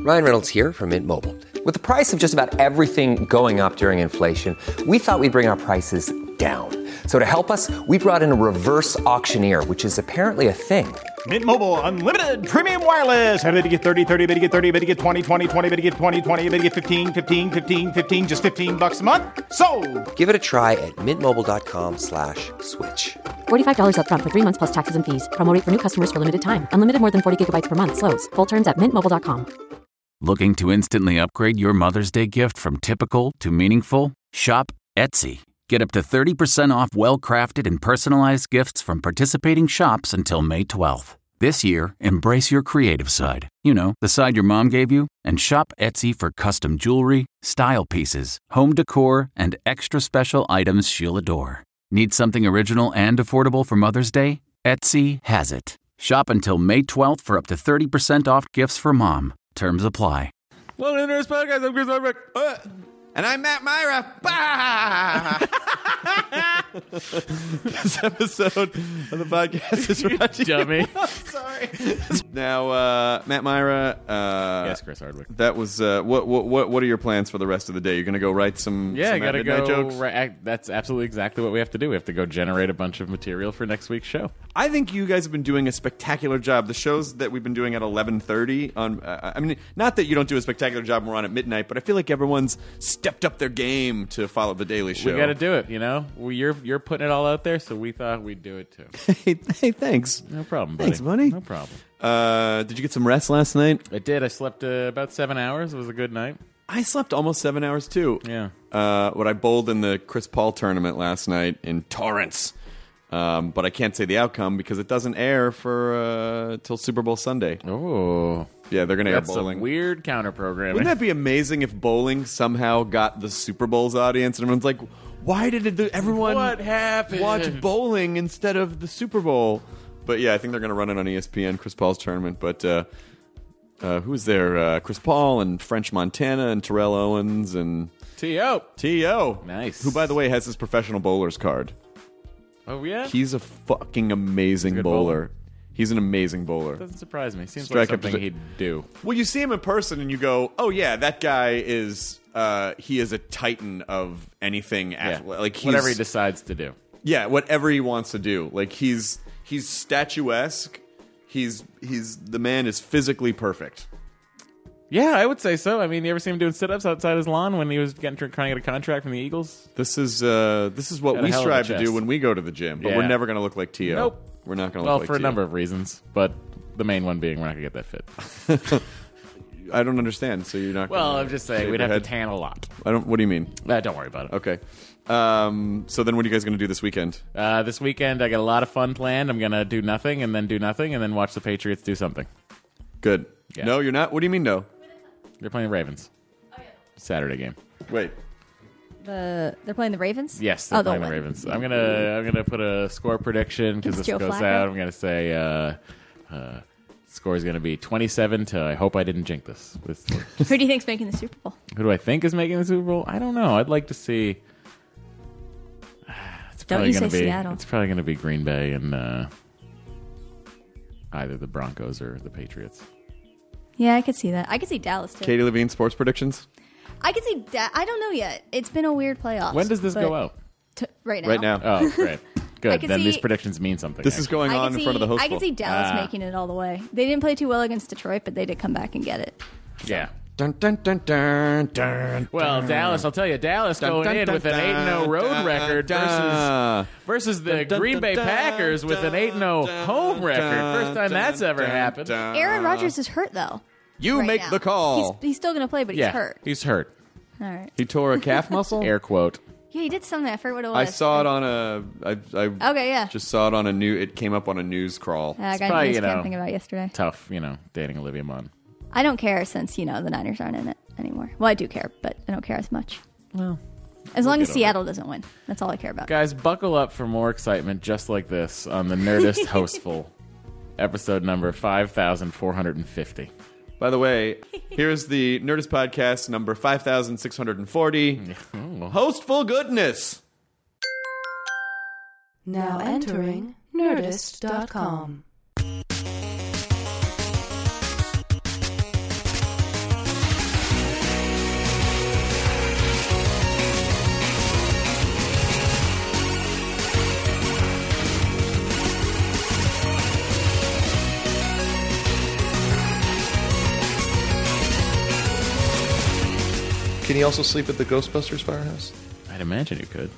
Ryan Reynolds here from Mint Mobile. With the price of just about everything going up during inflation, we thought we'd bring our prices down. So to help us, we brought in a reverse auctioneer, which is apparently a thing. Mint Mobile Unlimited Premium Wireless. How to get 30, 30, bit to get 30, bit to get 20, 20, 20, bit to get 20, 20, bit to get 15, 15, 15, 15, just $15 a month? Sold! Give it a try at mintmobile.com/switch. $45 up front for 3 months plus taxes and fees. Promo rate for new customers for limited time. Unlimited more than 40 gigabytes per month. Slows full terms at mintmobile.com. Looking to instantly upgrade your Mother's Day gift from typical to meaningful? Shop Etsy. Get up to 30% off well-crafted and personalized gifts from participating shops until May 12th. This year, embrace your creative side. You know, the side your mom gave you. And shop Etsy for custom jewelry, style pieces, home decor, and extra special items she'll adore. Need something original and affordable for Mother's Day? Etsy has it. Shop until May 12th for up to 30% off gifts for mom. Terms apply. Welcome to the Nerdist Podcast. I'm Chris Hardwick. And I'm Matt Myra. Bah! This episode of the podcast is brought to you. Dummy. I'm sorry. Now, Matt Myra. Yes, Chris Hardwick. That was what are your plans for the rest of the day? You're going to go write some gotta midnight go. jokes? That's absolutely exactly what we have to do. We have to go generate a bunch of material for next week's show. I think you guys have been doing a spectacular job. The shows that we've been doing at 11:30 on. I mean, not that you don't do a spectacular job when we're on at midnight, but I feel like everyone's stepped up their game to follow the Daily Show. We got to do it. You know, you're putting it all out there, so we thought we'd do it too. Hey, thanks. No problem, buddy. Thanks, buddy. No problem. Did you get some rest last night? I did. I slept about 7 hours. It was a good night. I slept almost 7 hours too. Yeah. I bowled in the Chris Paul tournament last night in Torrance. But I can't say the outcome because it doesn't air for till Super Bowl Sunday. Oh. Yeah, they're going to air That's bowling. some weird counter-programming. Wouldn't that be amazing if bowling somehow got the Super Bowl's audience and everyone's like, why did everyone What happened? watch bowling instead of the Super Bowl? But yeah, I think they're going to run it on ESPN, Chris Paul's tournament. But who's there? Chris Paul and French Montana and Terrell Owens and T.O. Nice. Who, by the way, has his professional bowler's card. Oh, yeah? He's a fucking amazing bowler. He's an amazing bowler. Doesn't surprise me. Seems Strike like up something to- he'd do. Well, you see him in person and you go, oh, yeah, that guy is... he is a titan of anything. Yeah. Like whatever he decides to do. Yeah, whatever he wants to do. Like he's statuesque. The man is physically perfect. Yeah, I would say so. I mean, you ever see him doing sit-ups outside his lawn when he was trying to get a contract from the Eagles? This is what Got a we hell of a strive to chest. do when we go to the gym. But Yeah. we're never going to look like T.O. Nope. We're not going to Well, look like for a T.O. number of reasons, but the main one being we're not going to get that fit. I don't understand. So you're not. Well, gonna I'm just saying shave we'd your have to head? tan a lot. What do you mean? Don't worry about it. Okay. So then, what are you guys going to do this weekend? This weekend, I got a lot of fun planned. I'm going to do nothing, and then watch the Patriots do something. Good. Yeah. No, you're not. What do you mean? No. They're playing the Ravens. Saturday game. Wait. They're playing the Ravens? Yes, they're they'll playing the win. Ravens. I'm gonna put a score prediction because It's this Joe goes Flacco. out. I'm gonna say score is gonna be 27 to. I hope I didn't jinx this. Who do you think's making the Super Bowl? Who do I think is making the Super Bowl? I don't know. I'd like to see. It's Don't probably you gonna say be. Seattle. It's probably gonna be Green Bay and either the Broncos or the Patriots. Yeah, I could see that. I could see Dallas, too. Katie Levine, sports predictions? I could see I don't know yet. It's been a weird playoff. When does this go out? Right now. Right now. Oh, great. I Good. could Then these see- predictions mean something. This is actually. going on in front of the host. I could see Dallas making it all the way. They didn't play too well against Detroit, but they did come back and get it. Yeah. Dun, dun, dun, dun, dun, Well, Dallas, I'll tell you, Dallas Dun, going dun, in dun, with an 8-0 road dun, record dun, versus the dun, Green dun, Bay dun, Packers with an 8-0 home record. First time that's ever happened. Aaron Rodgers is hurt, though. You right make now. the call. He's still going to play, but he's Yeah, hurt. he's hurt. All right. He tore a calf muscle? Air quote. Yeah, he did something. I forget what it was. I saw it on a... I Okay, yeah. just saw it on a new... It came up on a news crawl. I got probably, news you know, camping about yesterday. Tough, dating Olivia Munn. I don't care since, the Niners aren't in it anymore. Well, I do care, but I don't care as much. Well, as long as get over Seattle doesn't win. That's all I care about. Guys, buckle up for more excitement just like this on the Nerdist Hostful, episode number 5450. By the way, here's the Nerdist Podcast number 5640. Hostful goodness. Now entering Nerdist.com. Can you also sleep at the Ghostbusters firehouse? I'd imagine you could.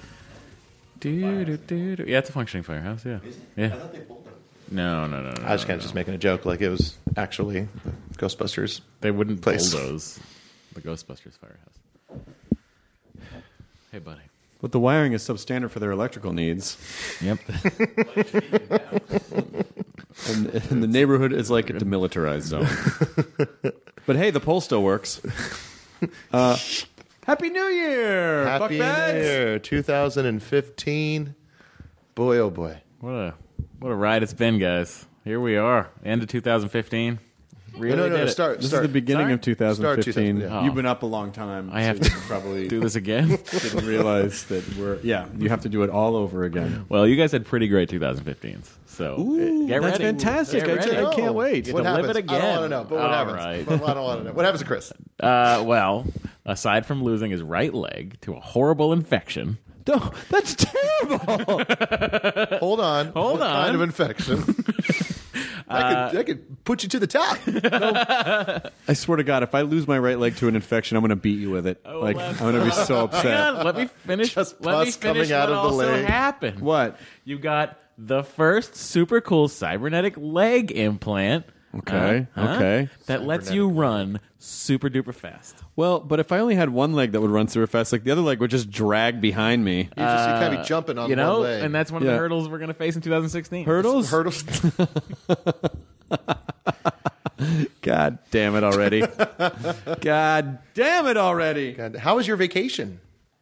Yeah, it's a functioning firehouse. Yeah. Yeah. I thought they pulled them. No. I was kind of just making a joke, like it was actually the Ghostbusters. They wouldn't place. bulldoze the Ghostbusters firehouse. Hey, buddy. But the wiring is substandard for their electrical needs. Yep. And the neighborhood is like a demilitarized zone. But hey, the pole still works. Happy New Year! Happy New fuckbags! Year, 2015. Boy, oh boy. What a ride it's been, guys. Here we are, end of 2015. Really No, did it. start. This is the beginning Sorry? of 2015. Start 2000, yeah. You've been up a long time. I have so to you probably do this again. didn't realize that we're... Yeah, you have to do it all over again. Well, you guys had pretty great 2015s, so get that's ready. fantastic. Get ready. I can't wait. You What get to happens? live it again. I don't want to know, but what All happens? right. But I don't want to know. What happens to Chris? Well, aside from losing his right leg to a horrible infection, No, that's terrible. Hold on. Hold What on. kind of infection? I could put you to the top. I swear to God, if I lose my right leg to an infection, I'm going to beat you with it. Oh, Like, well, I'm going to be so upset. hang on, let me finish. Just let me pus finish coming out what of the also leg. happened. What? You got the first super cool cybernetic leg implant. Okay, okay. That lets you run super duper fast. Well, but if I only had one leg that would run super fast, like the other leg would just drag behind me. You can't be jumping on You know, one leg. and that's one of Yeah. the hurdles we're going to face in 2016. Hurdles? Hurdles. God damn it already. God damn it already. God, how was your vacation?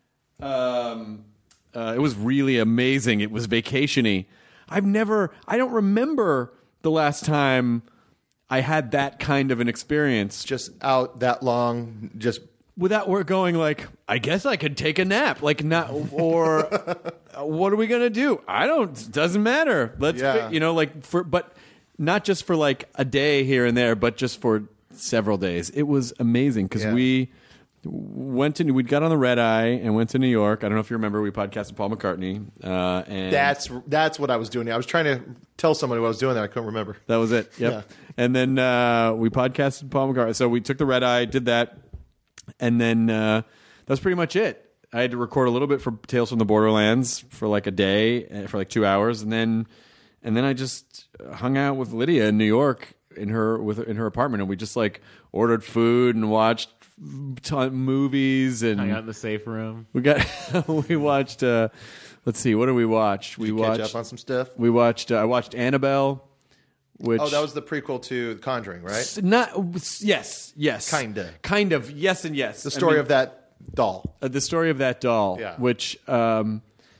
It was really amazing. It was vacation-y. I don't remember the last time I had that kind of an experience. Just out that long, just Without we're going like, I guess I could take a nap. Like, not, or what are we going to do? Doesn't matter. Let's, Yeah. but not just for like a day here and there, but just for several days. It was amazing because Yeah. we got on the red eye and went to New York. I don't know if you remember, we podcasted Paul McCartney. And that's what I was doing. I was trying to tell somebody what I was doing there. I couldn't remember. that was it. Yep. Yeah. And then we podcasted Paul McCartney. So we took the red eye, did that. And then that was pretty much it. I had to record a little bit for Tales from the Borderlands for like a day, for like 2 hours. And then I just hung out with Lydia in New York in her apartment. And we just like ordered food and watched movies and Hung out in the safe room. we watched let's see, what did we watch? We Catch watched up on some stuff. we watched I watched Annabelle, which Oh, that was the prequel to The Conjuring, right? yes kind of yes and yes, The story of that doll. the story of that doll, Yeah. which the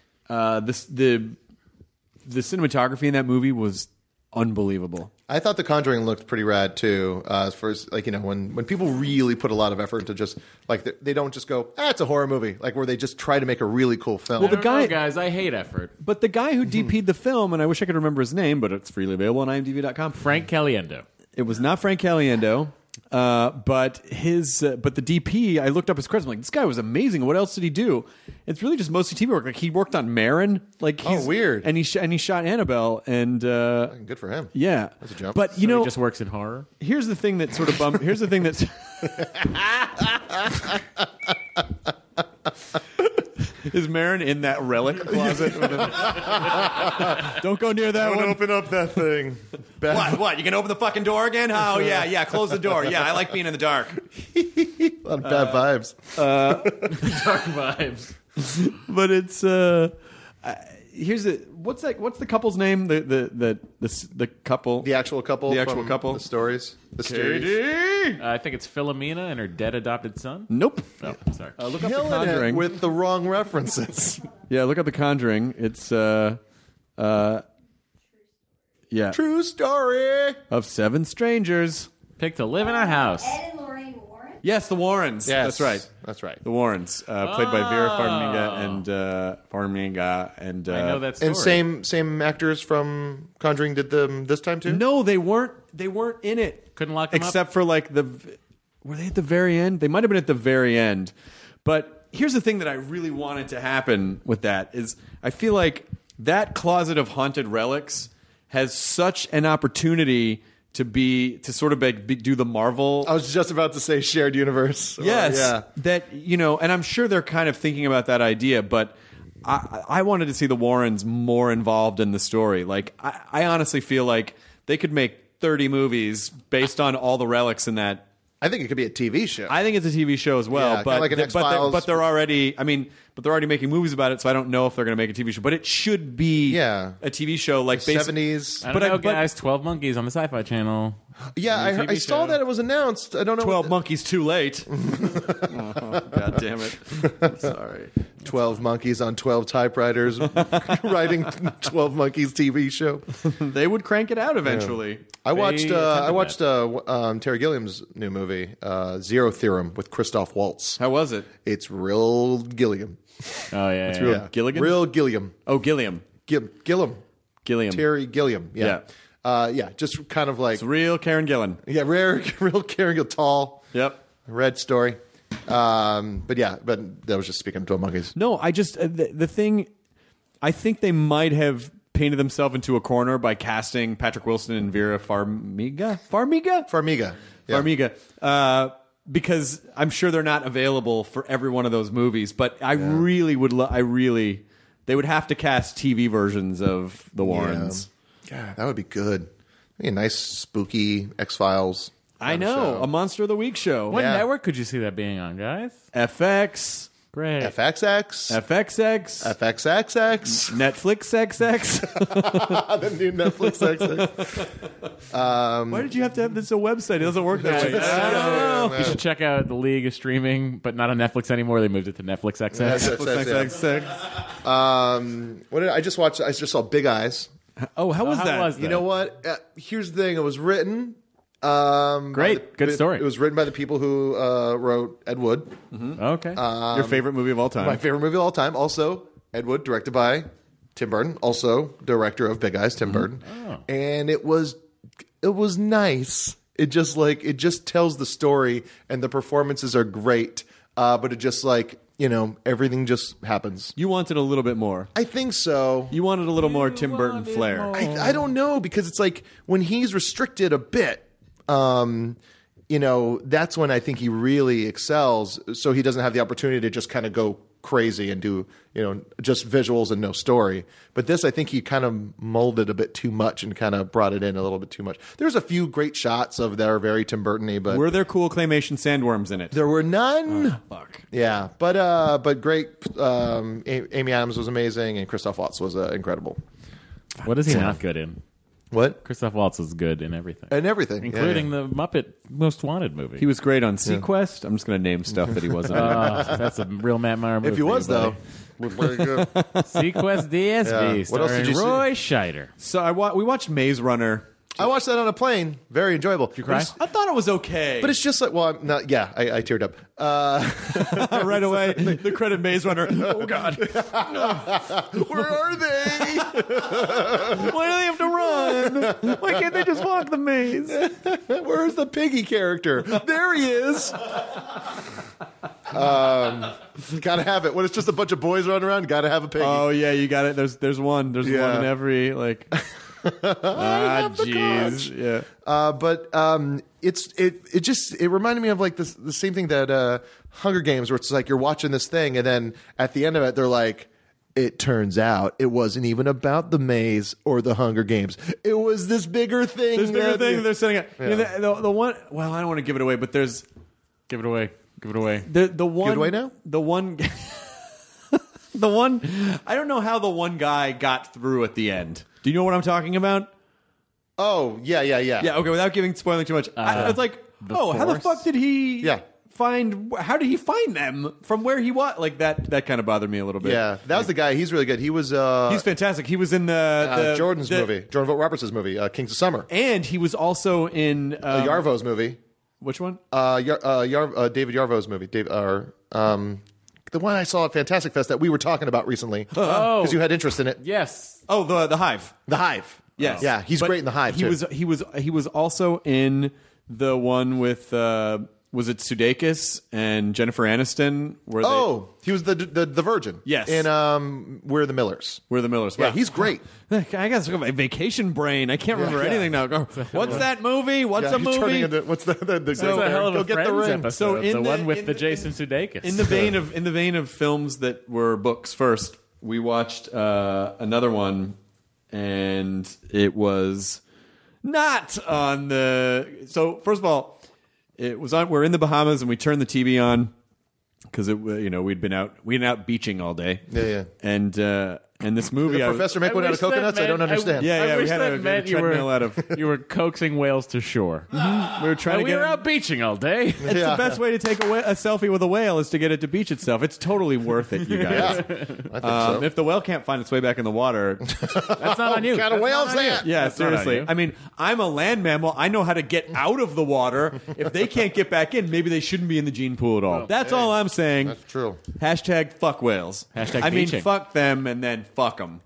cinematography in that movie was unbelievable. I thought The Conjuring looked pretty rad too. As far as like, you know, when people really put a lot of effort into just like they don't just go, it's a horror movie, like where they just try to make a really cool film. Well, the I don't know, guy- guys, I hate effort. But the guy who DP'd the film, and I wish I could remember his name, but it's freely available on IMDb.com. Frank Caliendo. It was not Frank Caliendo, but the DP. I looked up his credits. I'm like, this guy was amazing. What else did he do? It's really just mostly TV work. Like he worked on Marin. Like weird. And he shot Annabelle. And Good for him. yeah, That's a jump. But He just works in horror. here's the thing that sort of bummed. Here's the thing that's. Is Marin in that relic closet? Don't go near that one. Open up that thing. What? You can open the fucking door again? Oh, yeah. Close the door. Yeah, I like being in the dark. A lot of bad vibes. Dark vibes. But it's here's what's the couple's name? The couple. The actual couple. The actual from couple. The stories. The series. Katie. I think it's Philomena and her dead adopted son. Nope. Oh, sorry. Look up The Killing it Conjuring. with the wrong references. Yeah, look up The Conjuring. It's yeah, True story. of 7 strangers. Pick to live in a house. Ed and Lorraine Warren. Yes, the Warrens. Yes, That's right. That's right. The Warrens, played by Vera Farmiga and I know that story. And same actors from Conjuring did them this time too. No, they weren't. They weren't in it. Couldn't lock them up? except for like were they at the very end? They might have been at the very end. But here's the thing that I really wanted to happen with that is I feel like that closet of haunted relics has such an opportunity to sort of do the Marvel. I was just about to say shared universe. Yes, Yeah. that and I'm sure they're kind of thinking about that idea, but I wanted to see the Warrens more involved in the story. Like, I honestly feel like they could make 30 movies based on all the relics in that. I think it could be a TV show. I think it's a TV show as well, Yeah, but kinda like an X-Files. but they're already. I mean, but they're already making movies about it, so I don't know if they're going to make a TV show. But it should be a TV show like 70s. I don't know, guys. 12 Monkeys on the Sci-Fi Channel. Yeah, I saw that it was announced. I don't know. 12 Monkeys too late. God damn it. Sorry. 12 monkeys on 12 typewriters writing 12 Monkeys TV show. They would crank it out eventually. I watched Terry Gilliam's new movie, Zero Theorem, with Christoph Waltz. How was it? It's real Gilliam. Oh, yeah. It's yeah. real Gilligan? Real Gilliam. Oh, Gilliam. Gilliam. Gilliam. Terry Gilliam. Yeah. Just kind of like It's real Karen Gillan. real Karen Gilliam, tall. Yep. Red story. But that was just speaking of 12 monkeys. No, I just the thing. I think they might have painted themselves into a corner by casting Patrick Wilson and Vera Farmiga. Farmiga. Yeah. Farmiga. Because I'm sure they're not available for every one of those movies. But I really would. They would have to cast TV versions of the Warrens. Yeah, that would be good. Maybe a nice spooky X-Files. I know, a Monster of the Week show. What Yeah. network could you see that being on, guys? FX, Great. FXX. FXX, FXXX. Netflix XX. The new Netflix XX. Why did you have to have this a website? It doesn't work that way. I don't know. You should check out The League is streaming, but not on Netflix anymore. They moved it to Netflix XX. What did I just watched? I just saw Big Eyes. Oh, how was How that? was You know what? Here's the thing. It was written. Great. Good story. It was written by the people who wrote Ed Wood. Okay. Your favorite movie of all time? My favorite movie of all time. Also, Ed Wood, directed by Tim Burton. Also, director of Big Eyes, Tim Burton. Oh. And it was nice. It just tells the story, and the performances are great. But it just everything just happens. You wanted a little bit more. I think so. You wanted a little more Tim Burton flair. I don't know, because it's like when he's restricted a bit, that's when I think he really excels. So he doesn't have the opportunity to just kind of go crazy and do, just visuals and no story. But this, I think he kind of molded a bit too much and kind of brought it in a little bit too much. There's a few great shots of that are very Tim Burton-y, but Were there cool claymation sandworms in it? there were none. Fuck. Yeah, but great. Amy Adams was amazing, and Christoph Waltz was incredible. What is he not good in? What? Christoph Waltz is good in everything. And everything, Including the Muppet Most Wanted movie. He was great on Sequest. I'm just going to name stuff that he wasn't in. That's a real Matt Meyer movie. If he was though, very good. Sequest DSV, Yeah. What else did starring you see? Roy Scheider. So we watched Maze Runner. I watched that on a plane. Very enjoyable. Did you cry? I thought it was okay. But it's just like, well, I'm not. Yeah, I teared up. right away, the credit Maze Runner. Oh, God. Where are they? Why do they have to run? Why can't they just walk the maze? Where's the piggy character? There he is. Gotta have it. When it's just a bunch of boys running around, gotta have a piggy. Oh, yeah, you got it. There's one. There's Yeah. one in every, like... jeez. Yeah. But it reminded me of like the same thing that Hunger Games, where it's like you're watching this thing, and then at the end of it, they're like, it turns out it wasn't even about the maze or the Hunger Games. It was this bigger thing. There's bigger thing they're setting up. Yeah. You know, the one... Well, I don't want to give it away, but there's... Give it away. Give it away. The one... Give it away now? The one... the one... I don't know how the one guy got through at the end. Do you know what I'm talking about? Oh, yeah. Yeah, okay, without spoiling too much. I was like, how the Force? fuck did he Yeah. how did he find them from where he was? Like, that kind of bothered me a little bit. Yeah, that was the guy. He's really good. He was He's fantastic. He was in Jordan's movie, Jordan Vogt Roberts' movie, Kings of Summer. And he was also in... Yarvo's movie. Which one? David Yarvo's movie. The one I saw at Fantastic Fest that we were talking about recently. Because you had interest in it. Yes. Oh, the Hive. The Hive. Yes. Yeah, he's But great in The Hive, too. He was also in the one with was it Sudeikis and Jennifer Aniston? He was the Virgin. Yes. In We're the Millers. We're the Millers. Yeah, Wow. he's great. I got a vacation brain. I can't remember anything now. What's that movie? What's a he's turning movie? into, what's the That's a hell of a go get the Friends ring. episode. So the one with the Jason Sudeikis. In the vein of films that were books first, we watched another one, and it was not on the. So first of all, it was on. We're in the Bahamas, and we turned the TV on because we'd been out beaching all day. Yeah. And this movie, Did the professor make one out of coconuts? I don't understand. I we wish had that a meant you treadmill out of. you were coaxing whales to shore. We were trying to We get. were out beaching all day. It's the best way to take a selfie with a whale is to get it to beach itself. It's totally worth it, you guys. I think so. If the whale can't find its way back in the water, That's not on you. What kind of whale's that? yeah, That's not on seriously. you. I mean, I'm a land mammal. I know how to get out of the water. If they can't get back in, maybe they shouldn't be in the gene pool at all. That's all I'm saying. That's true. Hashtag fuck whales. Hashtag I mean, beaching. fuck them and then fuck them.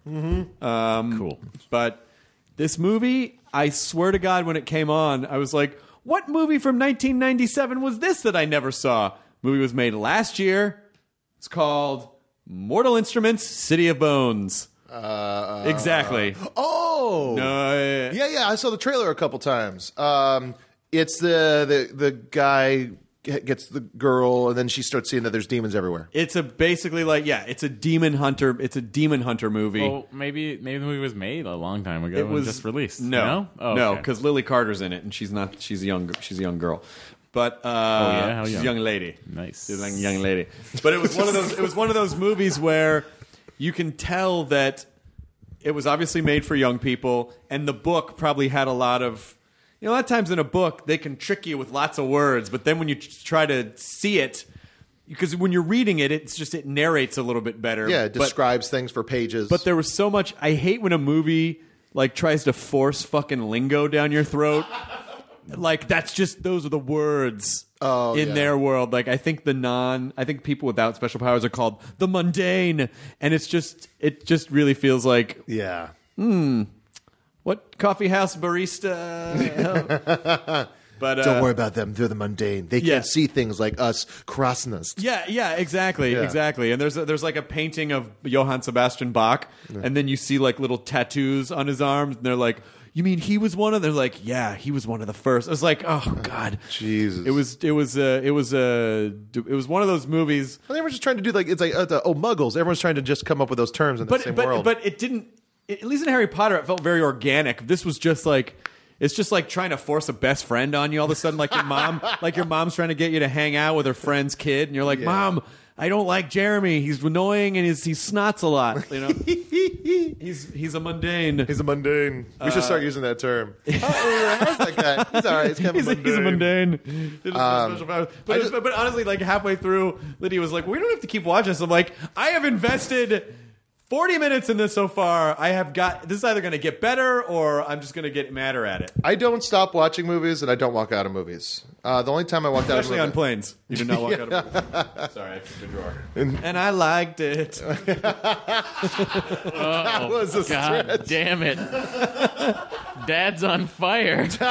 Cool. But this movie, I swear to God, when it came on, I was like, what movie from 1997 was this that I never saw? Movie was made last year. It's called Mortal Instruments, City of Bones. Exactly. Oh. No, Yeah. I saw the trailer a couple times. It's the guy gets the girl, and then she starts seeing that there's demons everywhere. it's it's a demon hunter. It's a demon hunter movie. Well, maybe the movie was made a long time ago. It was and just released. No, Oh, no, okay. because Lily Carter's in it, and she's not. She's a young girl. But How she's a young? young lady. Nice. She's a young lady. But it was one of those. It was one of those movies where you can tell that it was obviously made for young people, and the book probably had a lot of. A lot of times in a book they can trick you with lots of words, but then when you try to see it, because when you're reading it, it narrates a little bit better. Yeah, it But- describes things for pages. but there was so much. I hate when a movie tries to force fucking lingo down your throat. Those are the words in their world. I think people without special powers are called the mundane, and it just really feels like yeah. what coffee house barista. But Don't worry about them. They're the mundane. They yeah. can't see things like us crossing us. Yeah, exactly. And there's like a painting of Johann Sebastian Bach, and then you see little tattoos on his arms, and they're like, "You mean he was one of?" They're like, "Yeah, he was one of the first." I was like, "Oh God, Jesus!" It was one of those movies. Well, they were just trying to do Muggles. Everyone's trying to just come up with those terms in the same world. But it didn't. At least in Harry Potter, it felt very organic. This was just it's just like trying to force a best friend on you all of a sudden, like your mom, your mom's trying to get you to hang out with her friend's kid, and you're like, "Mom, I don't like Jeremy. He's annoying and he snots a lot." He's a mundane. He's a mundane. We should start using that term. How's that guy? He's all right. He's kind of He's a mundane. Did his special powers. But honestly, halfway through, Lydia was like, "We don't have to keep watching this." I'm like, "I have invested 40 minutes in this so far. This is either going to get better or I'm just going to get madder at it." I don't stop watching movies, and I don't walk out of movies. The only time I walked out of a Especially movie... on planes. You did not walk out of a movie. Sorry, I took the drawer. And I liked it. That was a God stretch. damn it. Dad's on fire. Quit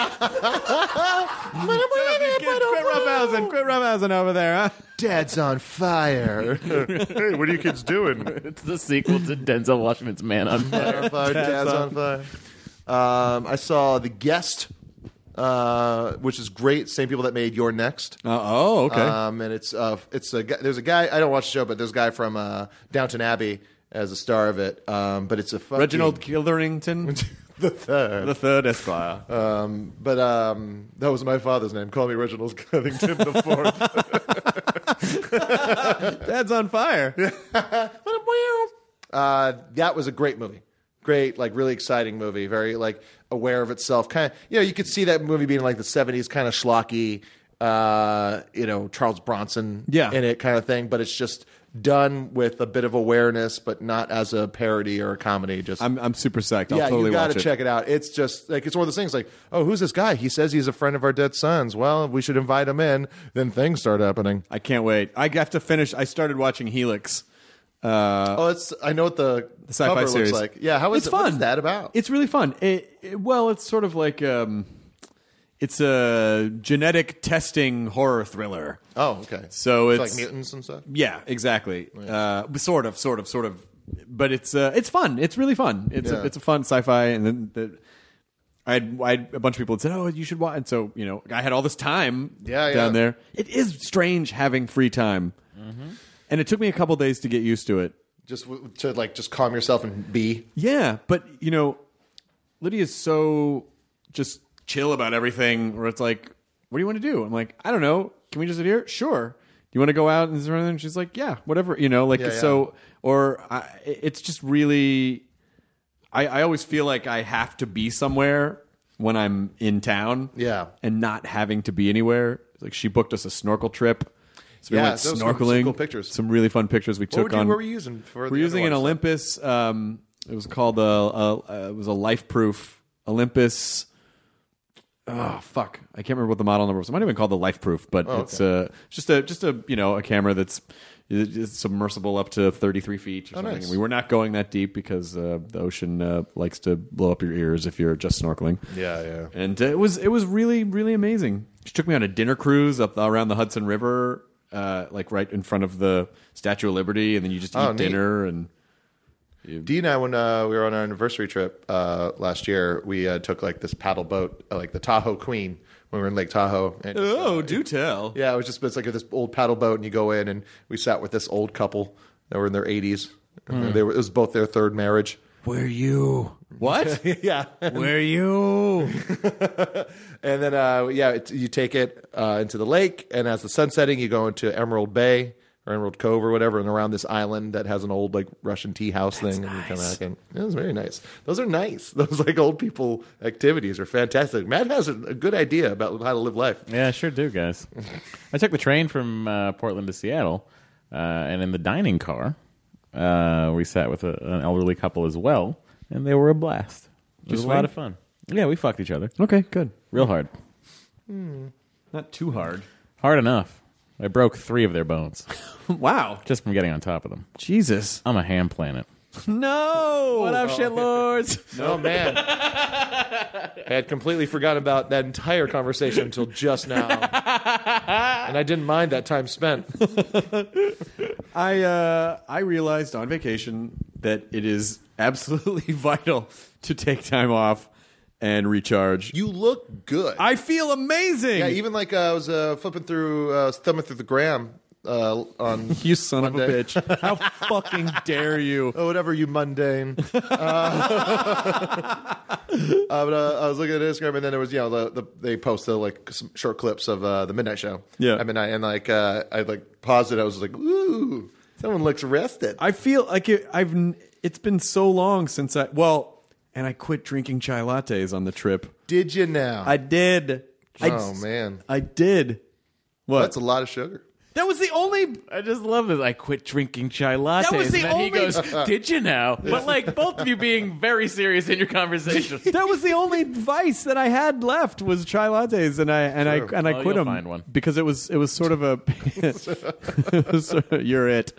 roughhousing over there, huh? Dad's on fire. Hey, what are you kids doing? It's the sequel to Denzel Washington's Man on Fire. Dad's on fire. I saw The Guest, which is great. Same people that made You're Next. Okay. And it's there's a guy, I don't watch the show, but there's a guy from Downton Abbey as a star of it. But it's a fucking... Reginald Kilderington, the third. the third Esquire. But that was my father's name. Call me Reginald Covington the fourth. Dad's on fire. That was a great movie. Great, really exciting movie. Very aware of itself. Kind of, you could see that movie being the 70s, kind of schlocky. Charles Bronson in it, kind of thing. But it's just done with a bit of awareness, but not as a parody or a comedy. Just I'm super psyched. I'll totally you got watch to it. check it out. It's just it's one of those things oh, who's this guy? He says he's a friend of our dead sons. Well, we should invite him in. Then things start happening. I can't wait. I have to finish. I started watching Helix. I know what the sci-fi cover series looks like. Yeah, how is It's it? fun. What is that about? It's really fun. It's sort of like It's a genetic testing horror thriller. Oh, okay. So it's like mutants and stuff. Yeah, exactly. Sort of. But it's fun. It's really fun. It's a fun sci-fi, and then I had a bunch of people that said, "Oh, you should watch." And so I had all this time down there. It is strange having free time, and it took me a couple days to get used to it. Just to just calm yourself and be. Yeah, but Lydia's so just chill about everything. Where it's like, "What do you want to do?" I'm like, "I don't know. Can we just sit here?" Sure. Do you want to go out and something? And she's like, "Yeah, whatever." So. Or it's just really, I always feel like I have to be somewhere when I'm in town, and not having to be anywhere. Like she booked us a snorkel trip, so we went snorkeling. Some cool pictures, some really fun pictures we took on. What were you using for? We're using an Olympus. It was called it was a LifeProof Olympus. Oh fuck! I can't remember what the model number was. It might have been called the LifeProof, but it's just a camera that's. It's submersible up to 33 feet or something. Nice. And we were not going that deep because the ocean likes to blow up your ears if you're just snorkeling. Yeah. And it was really, really amazing. She took me on a dinner cruise up around the Hudson River, right in front of the Statue of Liberty, and then you just eat dinner. And Dee and I, when we were on our anniversary trip last year, we took this paddle boat, like the Tahoe Queen, when we were in Lake Tahoe. And do tell. Yeah, it's like this old paddle boat, and you go in, and we sat with this old couple that were in their 80s. It was both their third marriage. Where you? What? Yeah. Where you? And then, you take it into the lake, and as the sun's setting, you go into Emerald Bay or Emerald Cove or whatever, and around this island that has an old Russian tea house thing. Nice. And you come back, and it was very nice. Those are nice. Those old people activities are fantastic. Matt has a good idea about how to live life. Yeah, I sure do, guys. I took the train from Portland to Seattle, and in the dining car, we sat with an elderly couple as well, and they were a blast. It was a lot of fun. Yeah, we fucked each other. Okay, good. Real hard. Not too hard. Hard enough. I broke 3 of their bones. Wow. Just from getting on top of them. Jesus. I'm a ham planet. No. What up, shitlords? Oh, man. I had completely forgotten about that entire conversation until just now. And I didn't mind that time spent. I realized on vacation that it is absolutely vital to take time off and recharge. You look good. I feel amazing. Yeah, even I was thumbing through the gram on you son Monday. of a bitch. How fucking dare you? Oh, whatever, you mundane. But I was looking at Instagram, and then there was, they posted some short clips of the Midnight Show. Yeah. At midnight, and I paused it. I was like, ooh, someone looks rested. I feel like it's been so long since and I quit drinking chai lattes on the trip. Did you now? I did. Man. I did. What? That's a lot of sugar. That was the only. I just love this. I quit drinking chai lattes. That was the and then he only- goes, "Did you now?" But both of you being very serious in your conversation. That was the only vice that I had left was chai lattes, and I quit you'll them find one. because it was sort of a. You're it.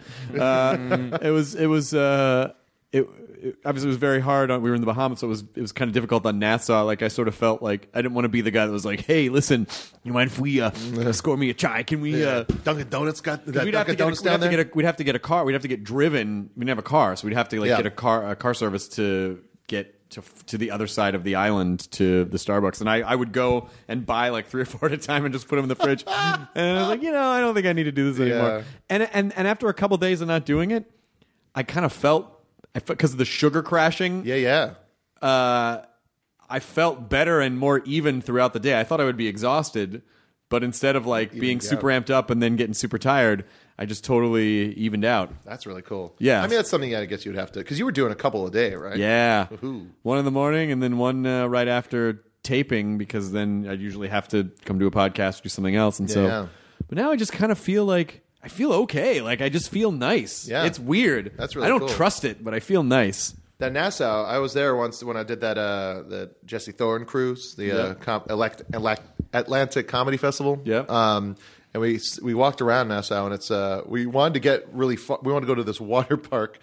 Obviously, it was very hard. We were in the Bahamas, so it was kind of difficult on Nassau. I sort of felt like I didn't want to be the guy that was like, "Hey, listen, you mind if we score me a chai? Can we?" Dunkin' Donuts got that We'd have to Dunkin' Donuts down there. we'd have to get a car. We'd have to get driven. We didn't have a car, so we'd have to get a car service to get to the other side of the island to the Starbucks. And I would go and buy 3 or 4 at a time and just put them in the fridge. And I was like, I don't think I need to do this anymore. And after a couple days of not doing it, I kind of felt. Because of the sugar crashing, I felt better and more even throughout the day. I thought I would be exhausted, but instead of being super amped up and then getting super tired, I just totally evened out. That's really cool. Yeah. I mean, that's something I guess you'd have to, because you were doing a couple a day, right? Yeah. Woohoo. One in the morning and then one right after taping, because then I usually have to come do a podcast or do something else. And but now I just kind of feel I feel okay. I just feel nice. Yeah. It's weird. That's really I don't cool. trust it, but I feel nice. That Nassau, I was there once when I did that the Jesse Thorne cruise, the Atlantic Comedy Festival. Yeah. And we walked around Nassau, and it's we wanted to get really far. We wanted to go to this water park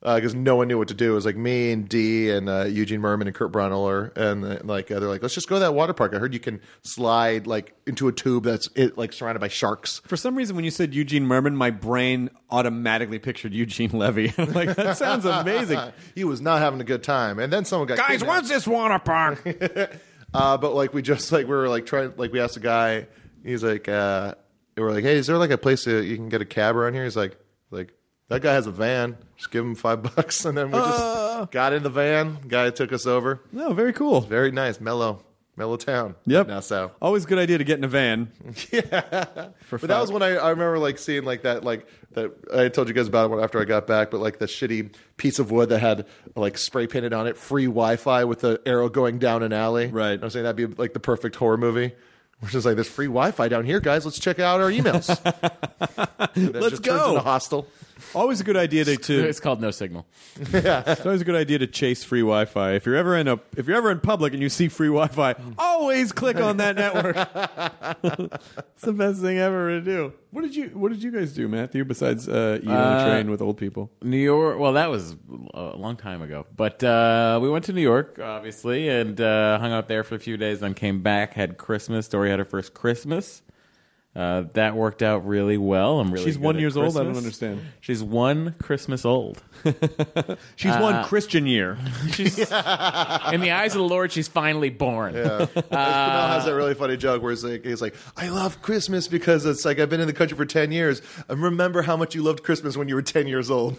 because no one knew what to do. It was like me and Dee and Eugene Merman and Kurt Brunneler, and they're like, let's just go to that water park. I heard you can slide like into a tube that's like surrounded by sharks. For some reason, when you said Eugene Merman, my brain automatically pictured Eugene Levy. I'm like, that sounds amazing. He was not having a good time, and then someone got Guys, kidnapped. what's this water park? But like we were like trying, like we asked a guy. He's like, we're like, hey, is there like a place that you can get a cab around here? He's like. That guy has a van. Just give him $5, and then we just got in the van. Guy took us over. No, very cool. Very nice, mellow town. Yep. Nassau. Always a good idea to get in a van. But that was when I remember like seeing like that I told you guys about it after I got back, but like the shitty piece of wood that had like spray painted on it, free Wi-Fi with the arrow going down an alley. Right. I'm saying that'd be like the perfect horror movie. We're just like, there's free Wi-Fi down here, guys. Let's check out our emails. Let's just go. Turns into hostel. Always a good idea to It's called No Signal. It's always a good idea to chase free Wi-Fi. If you're ever in public and you see free Wi-Fi, always click on that network. It's the best thing ever to do. What did you guys do, Matthew? Besides eat on a train with old people, New York. Well, that was a long time ago. But we went to New York, obviously, and hung out there for a few days. Then came back, had Christmas. Dory had her first Christmas. That worked out really well. I'm really. She's good 1 at year old. I don't Christmas. understand. She's 1 Christmas old. She's one Christian year. She's, in the eyes of the Lord, she's finally born. Yeah. Kumail has that really funny joke where he's like, I love Christmas because it's like I've been in the country for 10 years. And remember how much you loved Christmas when you were 10 years old.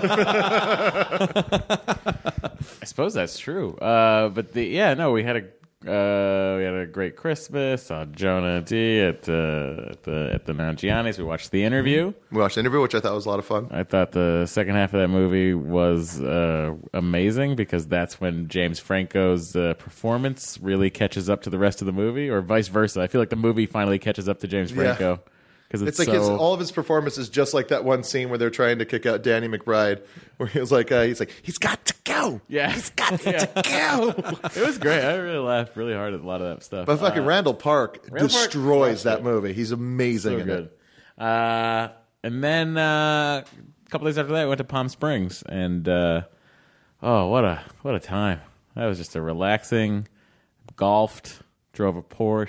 I suppose that's true. But we had a great Christmas. Saw Jonah D at the Nanjiani's. We watched The Interview. We watched The Interview, which I thought was a lot of fun. I thought the second half of that movie was amazing because that's when James Franco's performance really catches up to the rest of the movie, or vice versa. I feel like the movie finally catches up to James Franco. Because it's like all of his performances, just like that one scene where they're trying to kick out Danny McBride, where he's like, he's got to go. Yeah. He's got to go. It was great. I really laughed really hard at a lot of that stuff. But fucking Randall Park destroys that movie. He's amazing in it. And then a couple days after that, I went to Palm Springs, and what a time! That was just a relaxing. Golfed, drove a Porsche,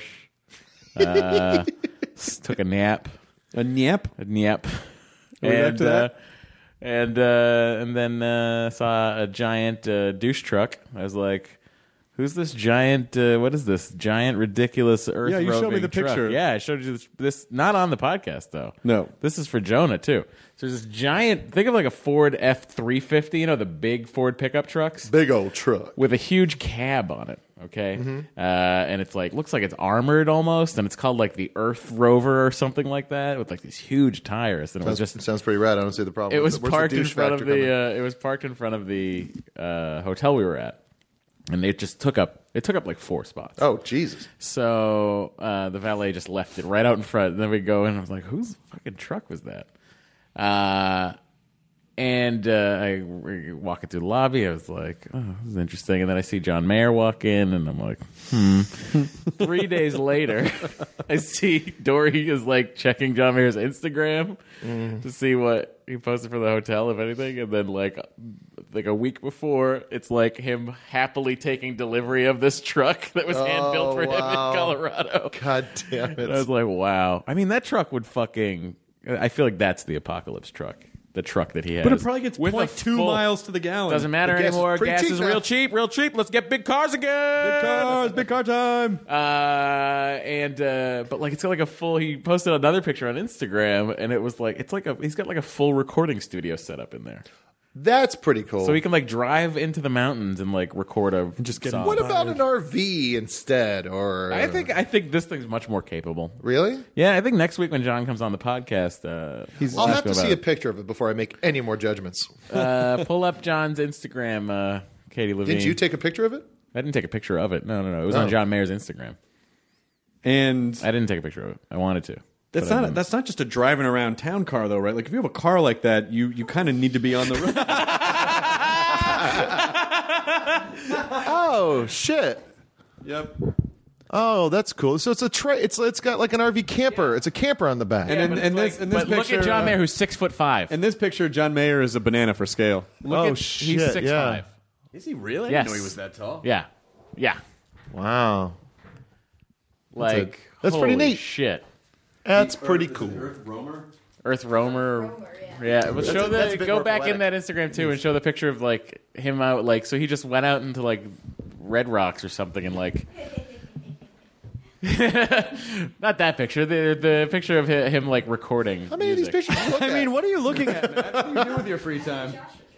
took a nap. A nap? A nap. Back to that? And then saw a giant douche truck. I was like, who's this giant, what is this? Giant, ridiculous earth Yeah, you showed me the truck. picture. Yeah, I showed you this, not on the podcast, though. No. This is for Jonah, too. So there's this giant, think of like a Ford F-350, the big Ford pickup trucks. Big old truck. With a huge cab on it, okay? And it's like, looks like it's armored almost, and it's called like the Earth Rover or something like that, with like these huge tires. And it sounds pretty rad. I don't see the problem. It was Where's parked the in douche front of factor coming? it was parked in front of the hotel we were at, and it took up like 4 spots. Oh Jesus! So the valet just left it right out in front, and then we go in, and I was like, whose fucking truck was that? And I walking through the lobby, I was like, oh, this is interesting. And then I see John Mayer walk in, and I'm like, 3 days later, I see Dory is like checking John Mayer's Instagram to see what he posted for the hotel, if anything. And then like a week before, it's like him happily taking delivery of this truck that was hand built for him in Colorado. God damn it! And I was like, wow. I mean, that truck would fucking. I feel like that's the apocalypse truck. The truck that he has. But it probably gets with 0.2 miles to the gallon. Doesn't matter The gas is anymore. pretty Gas cheap is now. real cheap. Let's get big cars again. Big car time. But like it's got like a full. He posted another picture on Instagram, and it was like he's got like a full recording studio set up in there, That's pretty cool. so he can like drive into the mountains and like record a song. What about an RV instead? Or I think this thing's much more capable. really? Yeah, I think next week when John comes on the podcast, I'll have to see a picture of it before I make any more judgments. Pull up John's Instagram, Katie Levine. Did you take a picture of it? I didn't take a picture of it. No. It was on John Mayer's Instagram. And I didn't take a picture of it. I wanted to. that's but I not didn't. that's not just a driving around town car though, right? Like if you have a car like that, you kind of need to be on the road. Oh shit! Yep. Oh, that's cool. So it's a it's got like an RV camper. Yeah. It's a camper on the back. And this but picture, look at John Mayer, who's 6'5". In this picture, John Mayer is a banana for scale. He's 6'5". Yeah. Is he really? Yes. I didn't know he was that tall. Yeah. Wow. Like that's pretty holy neat. Shit. That's pretty cool. Earth Roamer. Yeah, but go back in that Instagram too and show the picture of like him out like so he just went out into like Red Rocks or something and like not that picture, the picture of him like recording. How many of these pictures? I mean, what are you looking at, Matt? What do you do with your free time?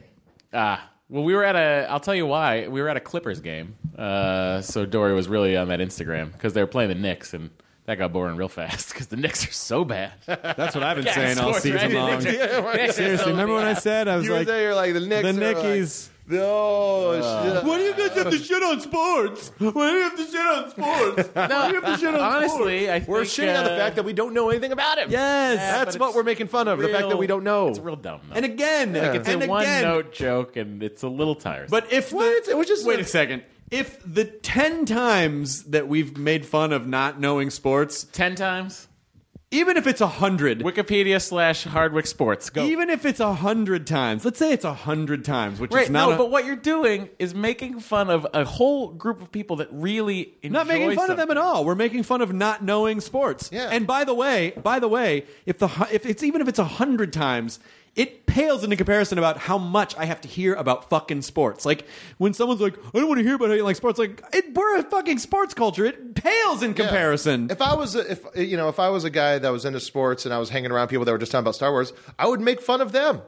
Well, we were I'll tell you why. We were at a Clippers game. So Dory was really on that Instagram because they were playing the Knicks and that got boring real fast because the Knicks are so bad. That's what I've been saying all season long. Seriously, remember when I said I was like, you're like the Knicks. the Nickies. Oh shit! Why do you guys have to shit on sports? Why do you have to shit on sports? Why do you have to shit on honestly, sports? I think We're shitting on the fact that we don't know anything about him. Yes, That's what we're making fun of. The fact that we don't know. It's real dumb. Though. and again, it's a one-note joke, and it's a little tiresome. But if It was just wait a second. If the 10 times that we've made fun of not knowing sports, 10 times, even if it's 100, Wikipedia/Hardwick Sports. Go. even if it's 100 times, let's say it's 100 times, which Right, is not. but what you're doing is making fun of a whole group of people that really enjoy not making fun of them at something. all. We're making fun of not knowing sports. Yeah. And by the way, if it's 100 times, it pales into comparison about how much I have to hear about fucking sports. Like when someone's like, "I don't want to hear about how you like sports," like we're a fucking sports culture. It pales in comparison. If I was a guy that was into sports and I was hanging around people that were just talking about Star Wars, I would make fun of them.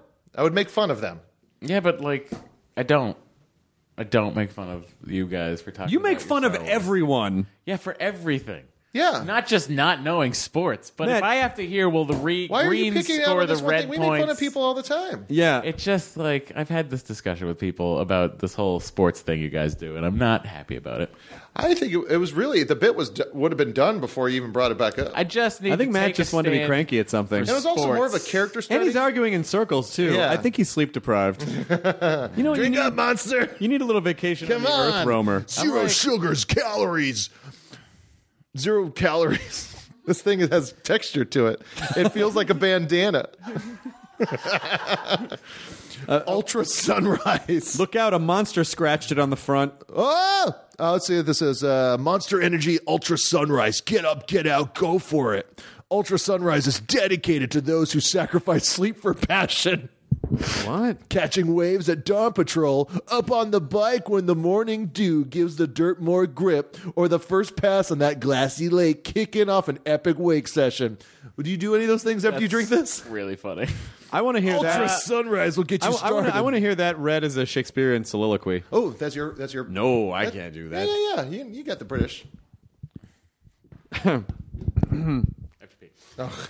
Yeah, but like, I don't make fun of you guys for talking. You make about fun of yourselves. everyone. Yeah, for everything. Yeah. Not just not knowing sports, but Matt, if I have to hear, will the Why are you Greens picking score out the this one red thing? We points? make fun of people all the time. Yeah. It's just like I've had this discussion with people about this whole sports thing you guys do, and I'm not happy about it. I think it was really the bit would have been done before you even brought it back up. I just need. I think to Matt take just a wanted to be stand cranky at something. And it was also more of a character study. And he's arguing in circles too. Yeah. I think he's sleep deprived. You know, Drink up, monster. You need a little vacation Come on the on. Earth Roamer. Zero sugars, calories. 0 calories. This thing has texture to it. It feels like a bandana. Ultra Sunrise. Look out! A monster scratched it on the front. Oh! Let's see. This is Monster Energy Ultra Sunrise. Get up, get out, go for it. Ultra Sunrise is dedicated to those who sacrifice sleep for passion. What? Catching waves at dawn patrol, up on the bike when the morning dew gives the dirt more grip, or the first pass on that glassy lake, kicking off an epic wake session. Would you do any of those things after you drink this? Really funny. I want to hear Ultra that. Sunrise will get you started. I want to hear that read as a Shakespearean soliloquy. Oh, that's your. No, I can't do that. Yeah. You got the British. Oh.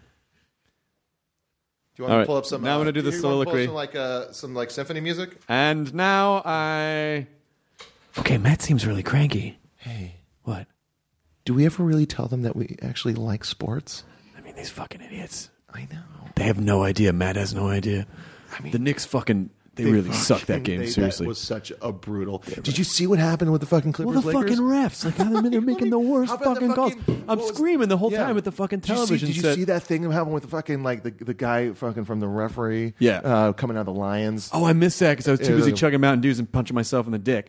Do you want All me right. to pull up some? Now I'm gonna do the you wanna pull soliloquy. up some symphony music. And now I. Okay, Matt seems really cranky. Hey, What? do we ever really tell them that we actually like sports? I mean, these fucking idiots. I know. They have no idea. Matt has no idea. I mean, the Knicks fucking. They really suck that game, seriously. That was such a brutal. Did you see what happened with the fucking Clippers? Well, the Lakers? fucking refs, like they're making the worst How about the fucking calls. fucking- I'm what was- screaming the whole Yeah. time at the fucking Did you television Did you set. see that thing that happened with the fucking the guy fucking from the referee? Yeah. Coming out of the Lions. Oh, I missed that because I was too Yeah, busy like- chugging Mountain Dews and punching myself in the dick.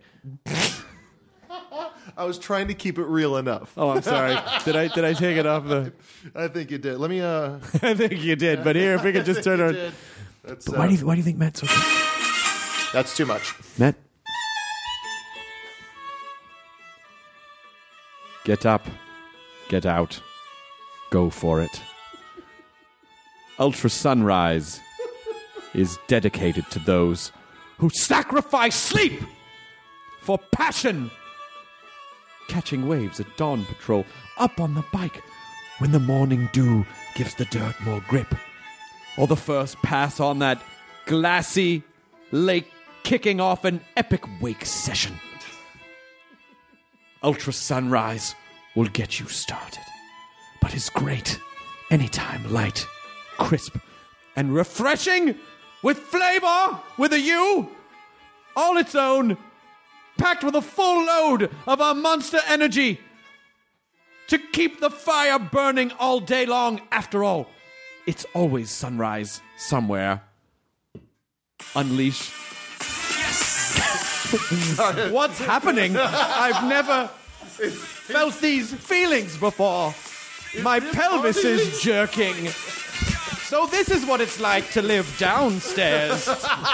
I was trying to keep it real enough. Oh, I'm sorry. Did I take it off the? I think you did. Let me. I think you did. But here, if we could just turn on. That's, But why do you think Matt's so? that's too much. Matt, get up, get out, go for it. Ultra Sunrise is dedicated to those who sacrifice sleep for passion. Catching waves at dawn patrol, up on the bike when the morning dew gives the dirt more grip, or the first pass on that glassy lake, kicking off an epic wake session. Ultra Sunrise will get you started, but is great anytime light, crisp, and refreshing with flavor, with a U, all its own, packed with a full load of our Monster Energy to keep the fire burning all day long. After all, it's always sunrise somewhere. Unleash. Yes! What's happening? I've never felt these feelings before. My pelvis is jerking. So this is what it's like to live downstairs.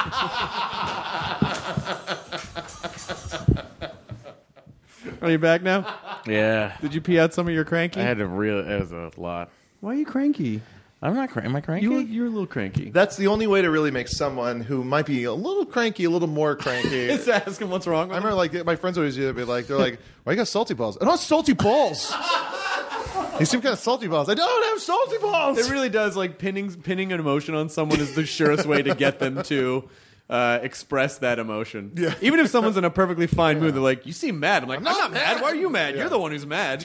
Are you back now? Yeah. Did you pee out some of your cranky? I had to it was a lot. Why are you cranky? I'm not cranky. Am I cranky? You're a little cranky. That's the only way to really make someone who might be a little cranky, a little more cranky. Just ask him what's wrong with I remember, like, my friends always used to be like, they're like, why you got salty balls? I don't have salty balls. You seem kind of salty balls. I don't have salty balls. It really does, like, pinning an emotion on someone is the surest way to get them to express that emotion. Yeah. Even if someone's in a perfectly fine mood, they're like, you seem mad. I'm like, I'm not mad. Why are you mad? Yeah. You're the one who's mad.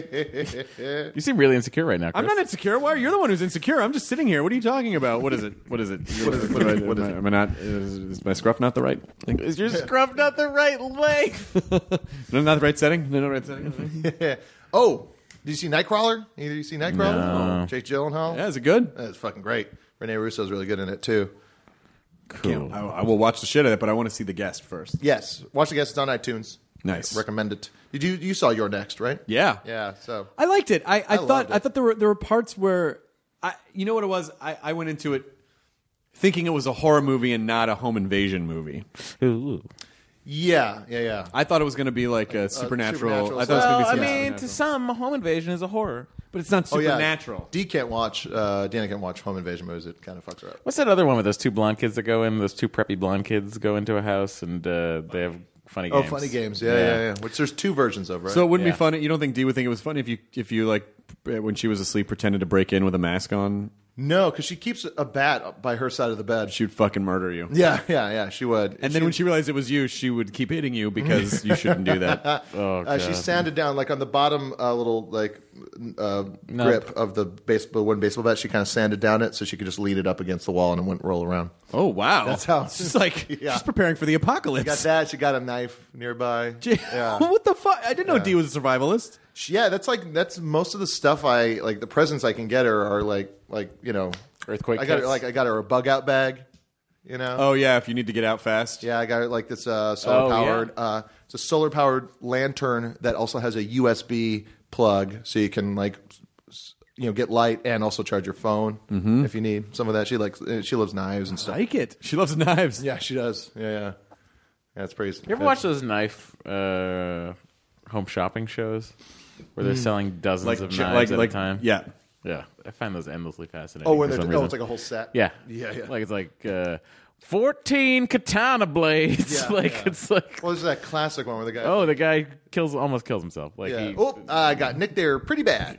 You seem really insecure right now, Chris. I'm not insecure. Why? You're the one who's insecure. I'm just sitting here. What are you talking about? What is it? What is it? Am I not? Is my scruff not the right thing? Is your scruff not the right length? No, not the right setting? No, right setting? Oh, did you see Nightcrawler? Either you see Nightcrawler? No. Oh, Jake Gyllenhaal? Yeah, is it good? It's fucking great. Rene Russo's really good in it, too. Cool. I will watch the shit out of it, but I want to see The Guest first. Yes. Watch the guest. It's on iTunes. Nice. Recommend it. Did you saw Your Next, right? Yeah. Yeah, so. I liked it. I loved it. thought there were parts where you know what it was? I went into it thinking it was a horror movie and not a home invasion movie. Ooh. Yeah. I thought it was going to be like a supernatural. supernatural I thought it was Well, going I to be mean, supernatural. to some, home invasion is a horror. But it's not Oh, yeah. supernatural. Dana can't watch home invasion movies. It kind of fucks her up. What's that other one with those two blonde kids that go in? Those two preppy blonde kids go into a house and they have funny games. Oh, funny games. Yeah. Which there's two versions of, right? So it wouldn't Yeah. be funny. You don't think Dee would think it was funny if you like when she was asleep pretended to break in with a mask on? No, because she keeps a bat by her side of the bed. She'd fucking murder you. Yeah, she would. And then when she realized it was you, she would keep hitting you because you shouldn't do that. Oh, God. she sanded down, like on the bottom little grip of the wooden baseball bat, she kind of sanded down it so she could just lean it up against the wall and it wouldn't roll around. Oh wow, That's how- it's just like Yeah. she's preparing for the apocalypse. She got that. She got a knife nearby. Yeah. What the fuck? I didn't know Dee was a survivalist. Yeah, that's most of the stuff I like. The presents I can get her are like Earthquake I got her, kits. I got her a bug out bag. You know. Oh yeah, if you need to get out fast. Yeah, I got her like this solar powered. It's a solar powered lantern that also has a USB plug, so you can get light and also charge your phone if you need some of that. She loves knives and stuff. Like it. She loves knives. Yeah, she does. Yeah, it's pretty. You ever watch those knife home shopping shows where they're selling dozens of knives at a time? Yeah. Yeah. I find those endlessly fascinating. Oh, when for they're some reason. it's like a whole set. Yeah. Yeah. Like it's like 14 katana blades. Yeah, It's like Well, there's that classic one where the guy. the guy almost kills himself. Like Yeah. I got nicked there pretty bad.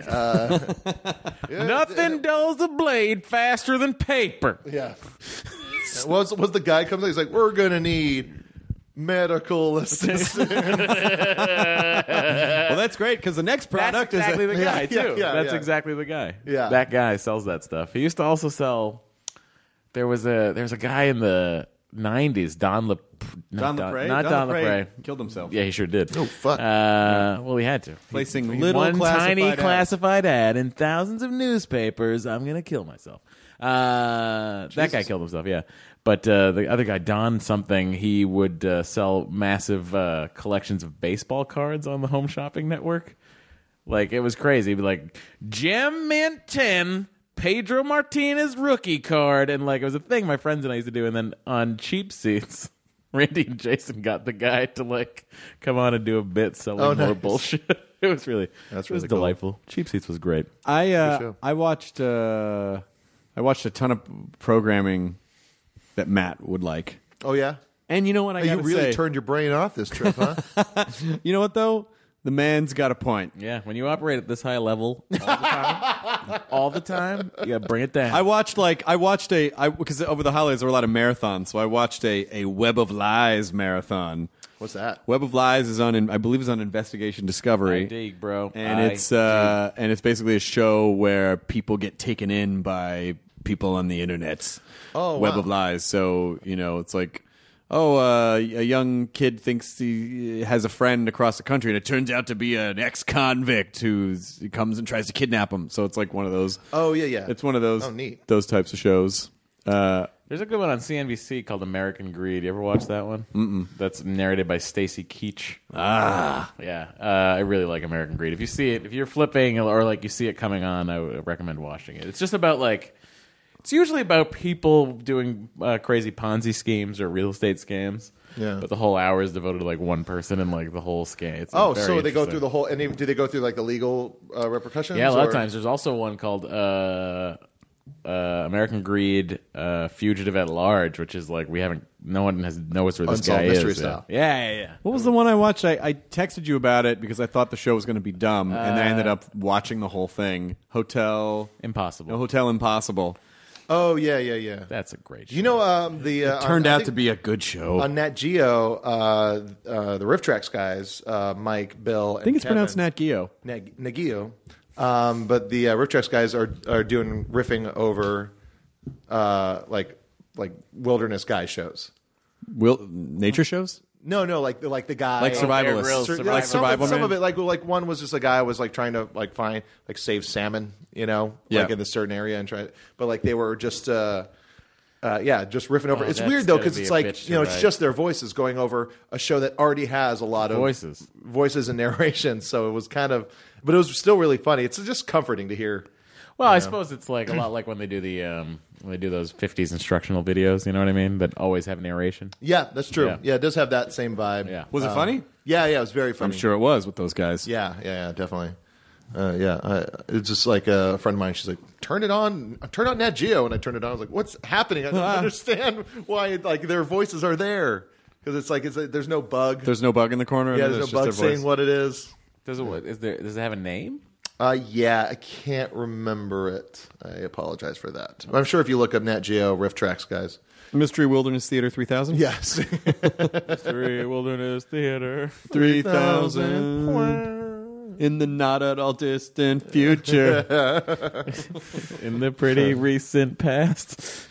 nothing dulls the blade faster than paper. Yeah. Was the guy comes in, he's like, we're gonna need medical assistance. Well, that's great because the next product That's exactly is the guy too. yeah, That's yeah. exactly the guy. Yeah. That guy sells that stuff. He used to also sell. There was a guy in the 90s, Don not LePray. Don LePray. Killed himself. Yeah, he sure did. Oh, fuck. Well, he had to. Placing He- little one tiny classified ads. classified ad in thousands of newspapers. I'm gonna kill myself. That guy killed himself. Yeah, but the other guy, Don something, he would sell massive collections of baseball cards on the Home Shopping Network. Like it was crazy. He'd be like Gem Mint 10. Pedro Martinez rookie card, and like it was a thing my friends and I used to do. And then on Cheap Seats, Randy and Jason got the guy to like come on and do a bit selling more nice. bullshit. It was really That's it was really cool. delightful. Cheap Seats was great. show. I watched a ton of programming that Matt would like. Oh yeah. And you know what I You gotta really say? turned your brain off this trip, huh? You know what though? The man's got a point. Yeah, when you operate at this high level all the time, you gotta bring it down. I watched because over the holidays there were a lot of marathons, so I watched a Web of Lies marathon. What's that? Web of Lies is I believe is on Investigation Discovery. I dig, bro. And I it's basically a show where people get taken in by people on the internet. Oh, Web wow. of Lies. So it's like a young kid thinks he has a friend across the country, and it turns out to be an ex-convict who comes and tries to kidnap him. So it's like one of those. Oh, yeah. It's one of those. Oh, neat. Those types of shows. There's a good one on CNBC called American Greed. You ever watch that one? Mm-mm. That's narrated by Stacy Keach. Yeah. I really like American Greed. If you see it, if you're flipping or like you see it coming on, I would recommend watching it. It's just about like, it's usually about people doing crazy Ponzi schemes or real estate scams. Yeah. But the whole hour is devoted to like one person and like the whole scam. It's Oh, very so they go interesting. through the whole, and do they go through like the legal repercussions? Yeah, a lot of or- times. There's also one called American Greed, Fugitive at Large, which is like no one knows where this Unsolved guy mystery is. style. Yeah. What was the one I watched? I texted you about it because I thought the show was going to be dumb, and then I ended up watching the whole thing. Hotel Impossible. Oh, yeah. That's a great show. You know, the It turned out to be a good show. on Nat Geo, the Riff Tracks guys, Mike, Bill, and I think it's Kevin, pronounced Nat Geo. Nat Geo. But the Riff Tracks guys are doing riffing over like wilderness guy shows. Nature shows? No, like the guy Like survivalists. Bear Grylls, Like survival Some man? of it, like one was just a guy was like trying to like find like save salmon, like Yeah. in a certain area and try. But like they were just just riffing over. Oh, it's that's weird though gotta because be it's a like bitch to it's write. just their voices going over a show that already has a lot of voices and narration. So it was kind of, but it was still really funny. It's just comforting to hear. Well, I suppose it's like a lot like when they do the when they do those 50s instructional videos. You know what I mean? That always have narration. Yeah, that's true. Yeah. Yeah, it does have that same vibe. Yeah. Was it funny? Yeah, it was very funny. I'm sure it was with those guys. Yeah, definitely. It's just like a friend of mine. She's like, turn on Nat Geo, and I turned it on. I was like, what's happening? I don't understand why like their voices are there because it's like there's no bug. There's no bug in the corner? Yeah, It's there's just no bug their voice? saying what it is. Does it have a name? Yeah, I can't remember it. I apologize for that. I'm sure if you look up Nat Geo Riff Tracks, guys. Mystery Wilderness Theater 3000? Yes. Mystery Wilderness Theater. 3000 in the not at all distant future. In the pretty recent past.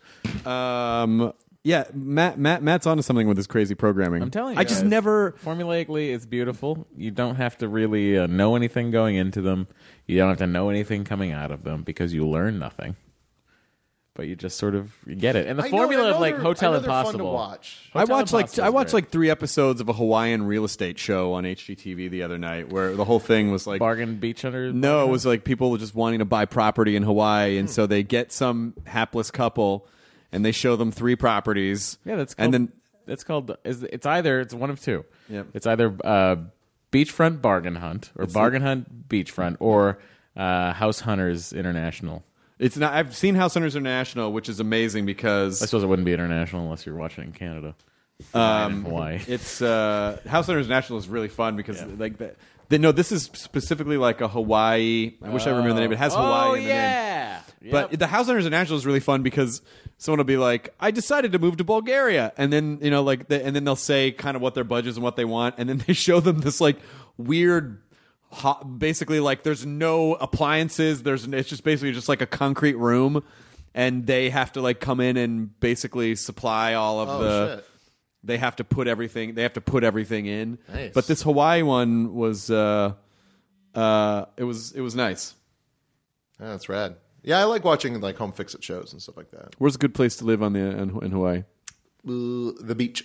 Yeah, Matt's onto something with his crazy programming. I'm telling you, I just guys, never. formulaically, it's beautiful. You don't have to really know anything going into them. You don't have to know anything coming out of them because you learn nothing. But you just sort of get it. And the formula of like Hotel Impossible. Fun to watch. I watched like 3 episodes of a Hawaiian real estate show on HGTV the other night, where the whole thing was like Bargain Beach Hunters. No, it was like people just wanting to buy property in Hawaii, and so they get some hapless couple, and they show them 3 properties. Yeah, that's called, and then it's called. It's one of 2. Yep. It's either Beachfront Bargain Hunt or Bargain Hunt Beachfront or House Hunters International. it's not. I've seen House Hunters International, which is amazing because I suppose it wouldn't be international unless you're watching it in Canada. In Hawaii. It's House Hunters International is really fun because like no, this is specifically like a Hawaii. I wish I remember the name. It has Hawaii in the name. But the House Hunters International is really fun because someone will be like, "I decided to move to Bulgaria," and then and then they'll say kind of what their budget is and what they want, and then they show them this like weird, basically like there's no appliances. It's just basically just like a concrete room, and they have to like come in and basically supply all of the. Shit. They have to put everything. They have to put everything in. Nice. But this Hawaii one was it was nice. Yeah, that's rad. Yeah, I like watching like home fix-it shows and stuff like that. Where's a good place to live in Hawaii? The beach.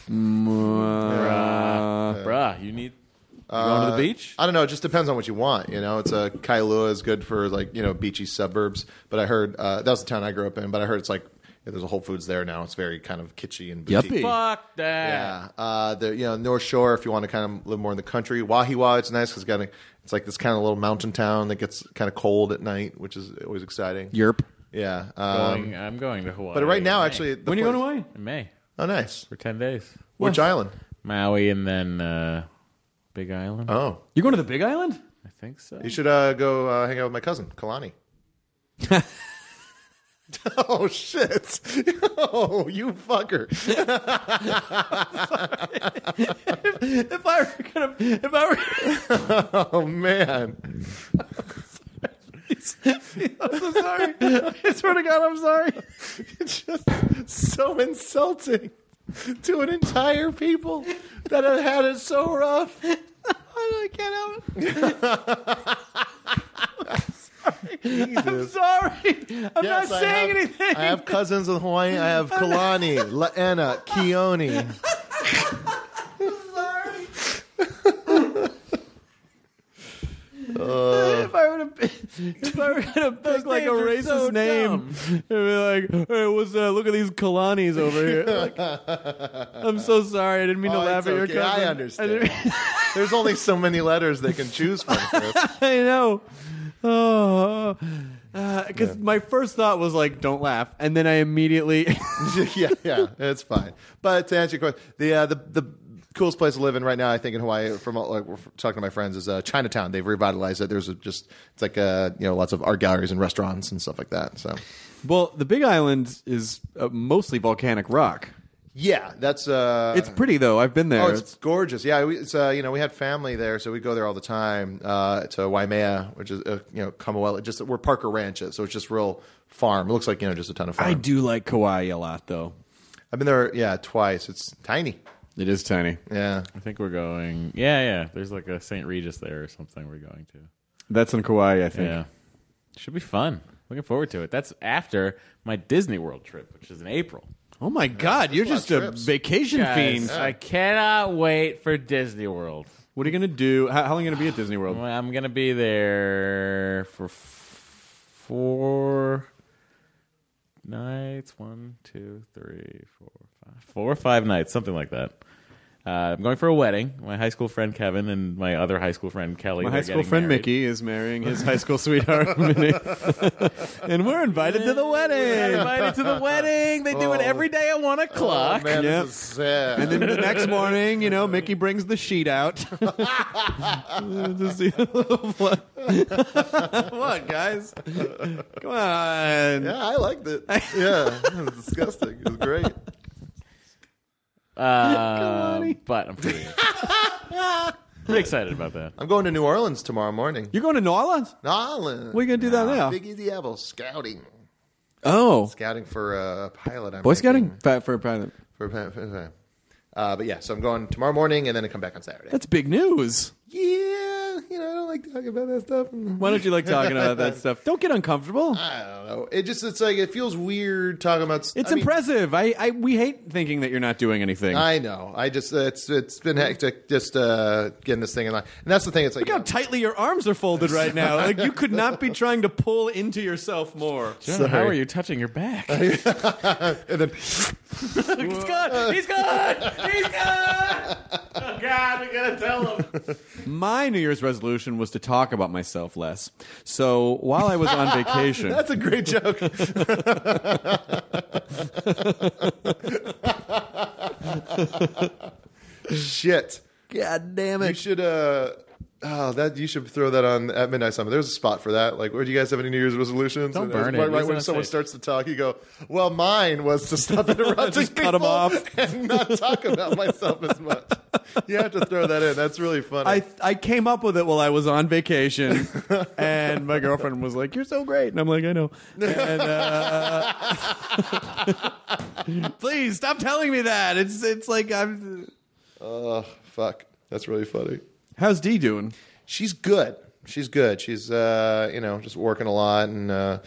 Bruh, you need going to the beach? I don't know. It just depends on what you want. It's Kailua is good for like beachy suburbs. But I heard that was the town I grew up in. But I heard it's like there's a Whole Foods there now. It's very kind of kitschy and boutique. Yuppie. Fuck that. Yeah. North Shore if you want to kind of live more in the country. Wahiawa, it's nice because it's like this kind of little mountain town that gets kind of cold at night, which is always exciting. Yerp. Yeah. I'm going to Hawaii. But right now, in May. actually, When you going to Hawaii? In May Oh, nice. for 10 days. Which island? Maui and then Big Island. Oh, You're going to the Big Island? I think so. you should go hang out with my cousin Kalani. Oh shit! Oh, you fucker! If I were Oh man! I'm so sorry. I swear to God, I'm sorry. It's just so insulting. to an entire people that have had it so rough. I can't help it. Jesus. I'm sorry. I'm not saying anything. I have cousins in Hawaii. I have Kalani, Laena, Keone. If I were gonna pick like a racist name, it'd be like, "Hey, what's that? Look at these Kalanis over here." Like, I'm so sorry. I didn't mean to laugh at your cousin. I understand. There's only so many letters they can choose from, Chris. I know. Oh, because my first thought was like, "Don't laugh," and then I immediately. yeah, it's fine. But to answer your question, the coolest place to live in right now, I think, in Hawaii, from like we're talking to my friends, is Chinatown. They've revitalized it. There's it's like lots of art galleries and restaurants and stuff like that. So, Well, the Big Island is mostly volcanic rock. yeah, that's It's pretty though. I've been there. Oh, it's gorgeous. Yeah, it's we had family there, so we go there all the time to Waimea, which is Kamoela. Just where Parker Ranch is, so it's just real farm. It looks like just a ton of farm. I do like Kauai a lot though. I've been there, twice. It's tiny. It is tiny. Yeah, I think we're going. Yeah. There's like a St. Regis there or something we're going to. That's in Kauai, I think. Yeah. Should be fun. Looking forward to it. That's after my Disney World trip, which is in April. Oh my God, you're just a vacation fiend. I cannot wait for Disney World. What are you going to do? How long are you going to be at Disney World? I'm going to be there for 4 nights. 1, 2, 3, 4, 5. 4 or 5 nights, something like that. I'm going for a wedding. My high school friend Kevin and my other high school friend Kelly. My high school friend married. Mickey is marrying his high school sweetheart, Minnie. And we're invited to the wedding. Invited to the wedding. They do it every day at 1 o'clock. Oh, man, Yep. this is sad. And then the next morning, Mickey brings the sheet out. To see what, guys? Come on. Yeah, I liked it. Yeah, it was disgusting. It was great. But I'm pretty excited about that. I'm going to New Orleans tomorrow morning. You're going to New Orleans? New Orleans. What are you going to do down there? Big Easy Apple scouting. Oh. Scouting for a pilot. Boy Scouting? For a pilot. But yeah, so I'm going tomorrow morning and then I come back on Saturday. That's big news. Yeah, I don't like talking about that stuff. Why don't you like talking about that stuff? Don't get uncomfortable. I don't know. It's like it feels weird talking about. It's impressive. We hate thinking that you're not doing anything. I know. It's been hectic just getting this thing in line, and that's the thing. It's like Look how tightly your arms are folded right now. Like you could not be trying to pull into yourself more. John, how are you touching your back? and then He's good. He's good. He's good. Oh God, we gotta tell him. My New Year's resolution was to talk about myself less. So while I was on vacation, that's a great joke. Shit. God damn You it. should you should throw that on at Midnight Summit. There's a spot for that. Like, where do you guys have any New Year's resolutions? Don't And burn right, it. Right Use it when on someone stage. starts to talk, you go, "Well, mine was to stop interrupting Just cut 'em people off. and not talk about myself as much." You have to throw that in. That's really funny. I came up with it while I was on vacation, and my girlfriend was like, "You're so great," and I'm like, "I know." And please stop telling me that. It's like I'm. Oh, fuck. That's really funny. How's Dee doing? She's good. She's good. She's just working a lot and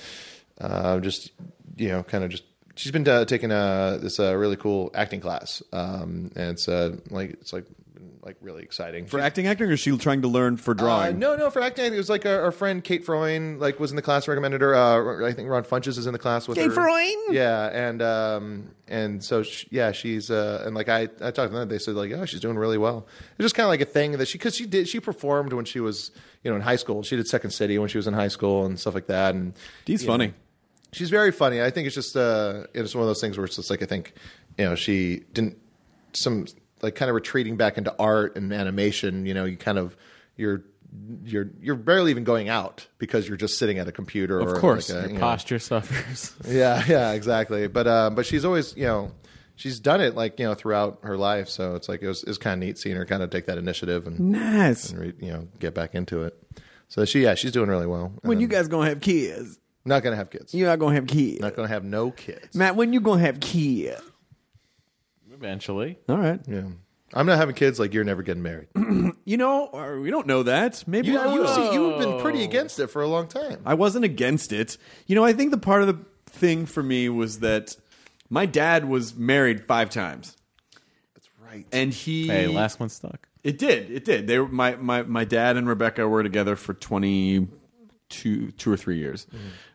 she's been taking this really cool acting class. And it's really exciting. For acting, or is she trying to learn for drawing? No, for acting. It was like our friend Kate Freund was in the class, recommended her. I think Ron Funches is in the class with her. Kate Freund? Yeah, and so she's and like I talked to them. They said like, oh, she's doing really well. It's just kind of like a thing that she performed when she was in high school. She did Second City when she was in high school and stuff like that. And Dee's funny. She's very funny. I think it's just it's one of those things where it's just like I think she didn't like kind of retreating back into art and animation. You kind of you're barely even going out because you're just sitting at a computer. Of course, your posture suffers. Yeah, exactly. But she's always she's done it like throughout her life. So it's like it was kind of neat seeing her kind of take that initiative and Nice. and get back into it. So she's doing really well. When you guys gonna have kids? Not gonna have kids. You're not gonna have kids. Not gonna have no kids. Matt, when you gonna have kids? Eventually. All right. Yeah. I'm not having kids like you're never getting married. You know, or we don't know that. Maybe You, I will. you see, you've been pretty against it for a long time. I wasn't against it. You know, I think the part of the thing for me was that my dad was married 5 times. That's right. And he... Hey, last one stuck. It did. They were, my dad and Rebecca were together for 2 or 3 years.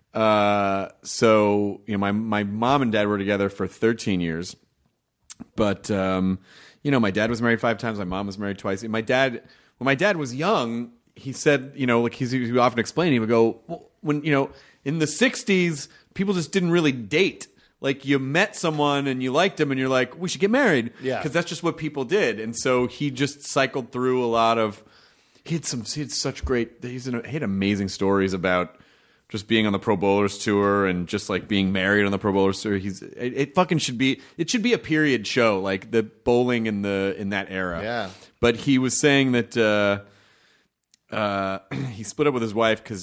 So, you know, my mom and dad were together for 13 years. But, you know, my dad was married 5 times. My mom was married twice. And when my dad was young, he said, you know, like he would often explain, he would go, well, when, you know, in the 60s, people just didn't really date. Like, you met someone and you liked him and you're like, we should get married. Yeah. Because that's just what people did. And so he just cycled through a lot of, he had amazing stories about just being on the Pro Bowlers tour and just like being married on the Pro Bowlers tour. It should be a period show, like the bowling in that era. Yeah. But he was saying that he split up with his wife because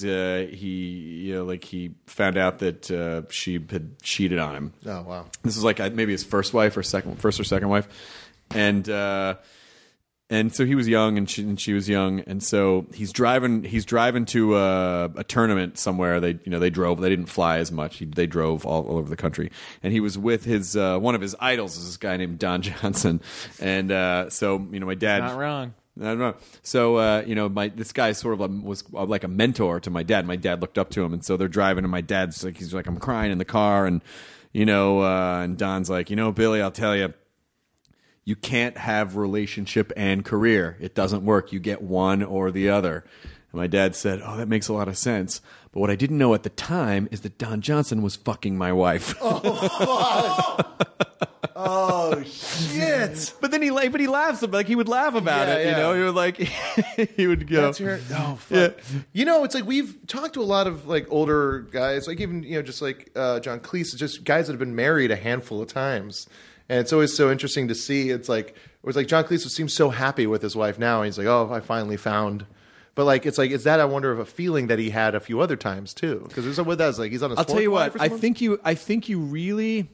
he found out that she had cheated on him. Oh wow! This is like maybe his first or second wife, and so he was young and she was young, and so he's driving to a tournament somewhere. They drove. They didn't fly as much. They drove all over the country, and he was with his one of his idols is this guy named Don Johnson, and so my dad. Not wrong. I don't know. So, this guy sort of was like a mentor to my dad. My dad looked up to him, and so they're driving, and my dad's like, he's like, I'm crying in the car, and and Don's like, Billy, I'll tell you, you can't have relationship and career. It doesn't work. You get one or the other. And my dad said, oh, that makes a lot of sense. But what I didn't know at the time is that Don Johnson was fucking my wife. Oh, fuck. Oh shit! But then he laughs about he would laugh about it. Yeah. He would like he would go. Oh fuck! Yeah. It's like we've talked to a lot of like older guys, like even just like John Cleese, just guys that have been married a handful of times, and it's always so interesting to see. It was like John Cleese seems so happy with his wife now, and he's like, oh, I finally found. But like it's that I wonder of a feeling that he had a few other times too, because there's with that like he's on a. I'll tell you what. I think you really.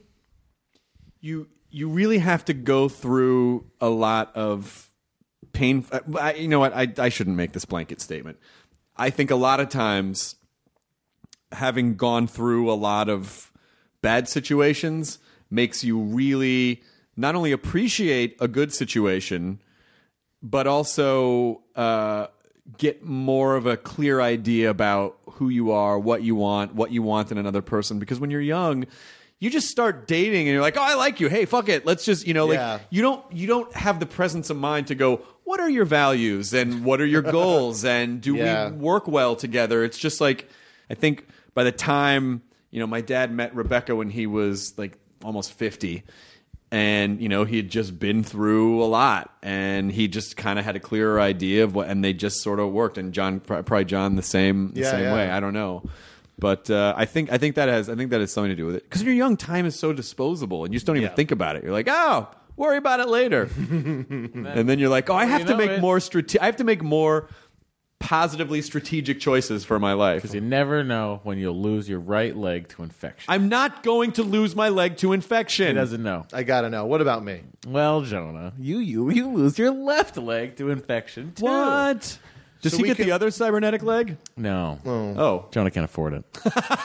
You really have to go through a lot of pain. You know what? I shouldn't make this blanket statement. I think a lot of times, having gone through a lot of bad situations makes you really not only appreciate a good situation, but also get more of a clear idea about who you are, what you want in another person. Because when you're young, you just start dating and you're like, oh, I like you. Hey, fuck it. Let's just, you don't have the presence of mind to go, what are your values and what are your goals and do we work well together? It's just like, I think by the time, my dad met Rebecca when he was like almost 50 and, he had just been through a lot and he just kind of had a clearer idea of what, and they just sort of worked. And probably John the same way. I don't know. But I think that has something to do with it. Because when you're young, time is so disposable, and you just don't even think about it. You're like, oh, worry about it later. And then you're like, oh, I have to make more positively strategic choices for my life. Because you never know when you'll lose your right leg to infection. I'm not going to lose my leg to infection. He doesn't know. I gotta know. What about me? Well, Jonah, you lose your left leg to infection too. What? Does he get the other cybernetic leg? No. Oh. Jonah can't afford it.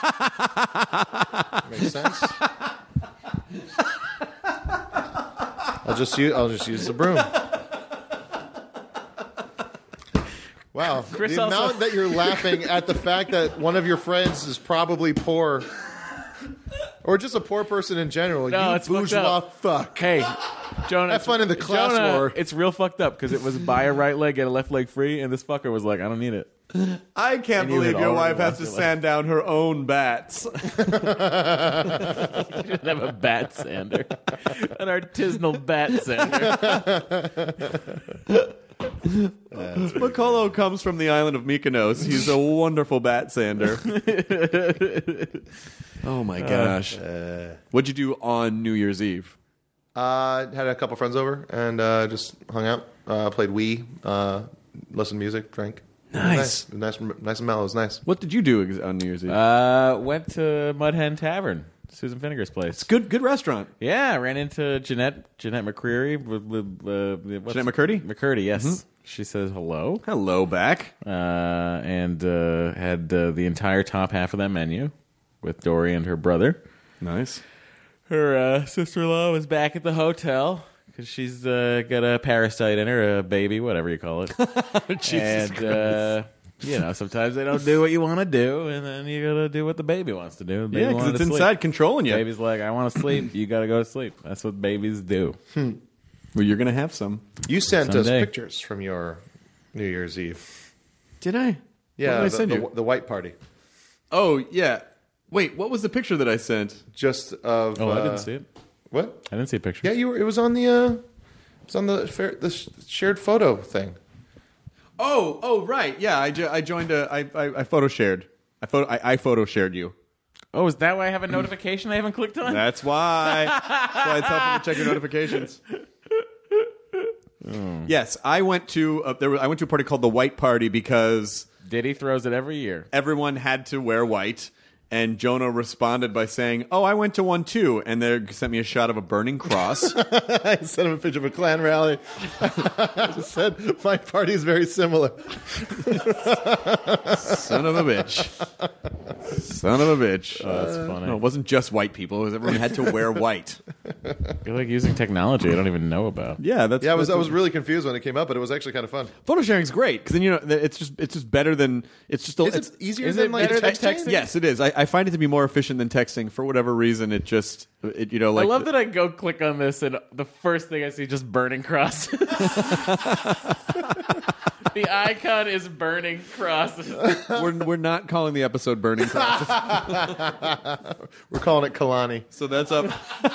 Makes sense. I'll just use the broom. Wow. Chris the amount that you're laughing at the fact that one of your friends is probably poor. Or just a poor person in general. No, you it's bourgeois fuck. Hey, Jonah. Have fun in the class war. It's real fucked up because it was buy a right leg, get a left leg free, and this fucker was like, I don't need it. I can't believe your wife has to sand down her own bats. You should have a bat sander. An artisanal bat sander. Makolo comes from the island of Mykonos. He's a wonderful bat sander. Oh my gosh. What'd you do on New Year's Eve? Had a couple friends over and just hung out, played Wii, listened to music, drank. Nice. Nice and mellow. It was nice. What did you do on New Year's Eve? Went to Mud Hen Tavern. Susan Finnegar's place. It's good restaurant. Yeah, I ran into Jeanette McCreary. Jeanette McCurdy? McCurdy, yes. She says hello. Hello back. And had the entire top half of that menu with Dory and her brother. Nice. Her sister-in-law was back at the hotel because she's got a parasite in her, a baby, whatever you call it. Jesus Christ. Sometimes they don't do what you want to do, and then you got to do what the baby wants to do. Yeah, because it's inside controlling you. Baby's like, I want to sleep. You got to go to sleep. That's what babies do. Well, you're going to have some. You sent Someday. us pictures from your New Year's Eve. Did I? Yeah, What did I send you? the white party. Oh, yeah. Wait, what was the picture that I sent? Just of. Oh, I didn't see it. What? I didn't see a picture. Yeah, you were. It was on the. It was on the shared photo thing. Oh, right. Yeah, I joined I photo shared. I photo shared you. Oh, is that why I have a notification I haven't clicked on? That's why. That's why it's helpful to check your notifications. Yes, I went to a party called the White Party because Diddy throws it every year. everyone had to wear white. And Jonah responded by saying, "Oh, I went to one too," and they sent me a shot of a burning cross. I sent him a picture of a Klan rally. I just said, my party is very similar. Son of a bitch. Son of a bitch. Oh, that's funny. No, it wasn't just white people. It was everyone had to wear white. You're like using technology I don't even know about. Yeah, that's. Yeah, I was really confused when it came up, but it was actually kind of fun. Photo sharing's great because then it's just better than it's just. Is it's it easier is than it like better than texting? Yes, it is. I find it to be more efficient than texting for whatever reason. It just I love that I go click on this and the first thing I see is just burning crosses. The icon is burning crosses. we're not calling the episode "Burning Crosses," We're calling it Kalani. so that's up.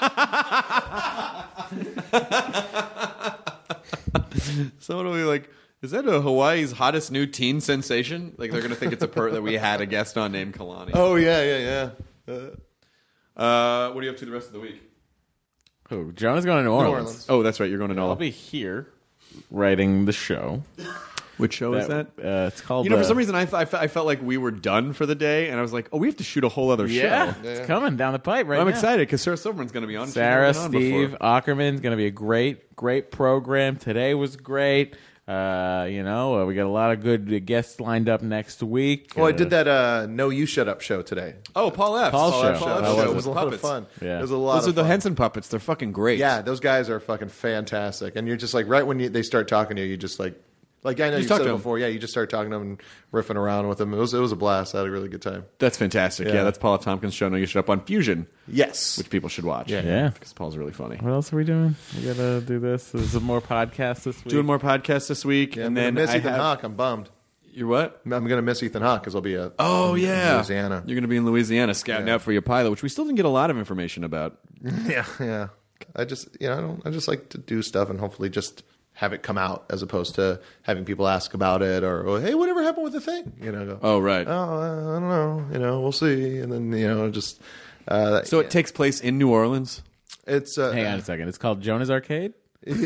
Someone will be like, "Is that Hawaii's hottest new teen sensation?" Like they're gonna think it's that we had a guest on named Kalani. Oh, yeah. What are you up to the rest of the week? Oh, Jonah's going to New Orleans. Orleans. Oh, that's right. You're going to I'll NOLA. be here writing the show. Which show is that? It's called. For some reason, I felt like we were done for the day, and I was like, "Oh, we have to shoot a whole other Yeah, show." it's coming down the pipe right I'm now. excited because Sarah Silverman's going to be on. She's Sarah, never been on Steve, before. Ackerman's going to be a great program. Today was great. We got a lot of good guests lined up next week. Oh, I did that No You Shut Up show today. Oh, Paul F. Paul's show. Paul That F. show It was with a lot puppets. of fun. Yeah. It was a lot Those of are the fun. Henson puppets. They're fucking great. Yeah, those guys are fucking fantastic. And you're just like, right when they start talking to you, you just like I know you've talk said to it them. before. Yeah, you just start talking to them and riffing around with them. It was a blast. I had a really good time. That's fantastic. Yeah, Yeah. that's Paul F. Tompkins' show. No, you should up on Fusion, Yes. which people should watch. Yeah. because Paul's really funny. What else are we doing? We got to do this. There's some more podcasts this week. Doing more podcasts this week, Yeah, and I'm then going to miss I Ethan have. Hawke. I'm bummed. You're what? I'm going to miss Ethan Hawke because I'll be Oh yeah, Louisiana. You're going to be in Louisiana scouting out for your pilot, which we still didn't get a lot of information about. Yeah. I just I just like to do stuff and hopefully just have it come out as opposed to having people ask about it or hey, whatever happened with the thing? Go, Oh right. I don't know. We'll see. And then just So it takes place in New Orleans. it's Hang on a second. It's called Jonah's Arcade?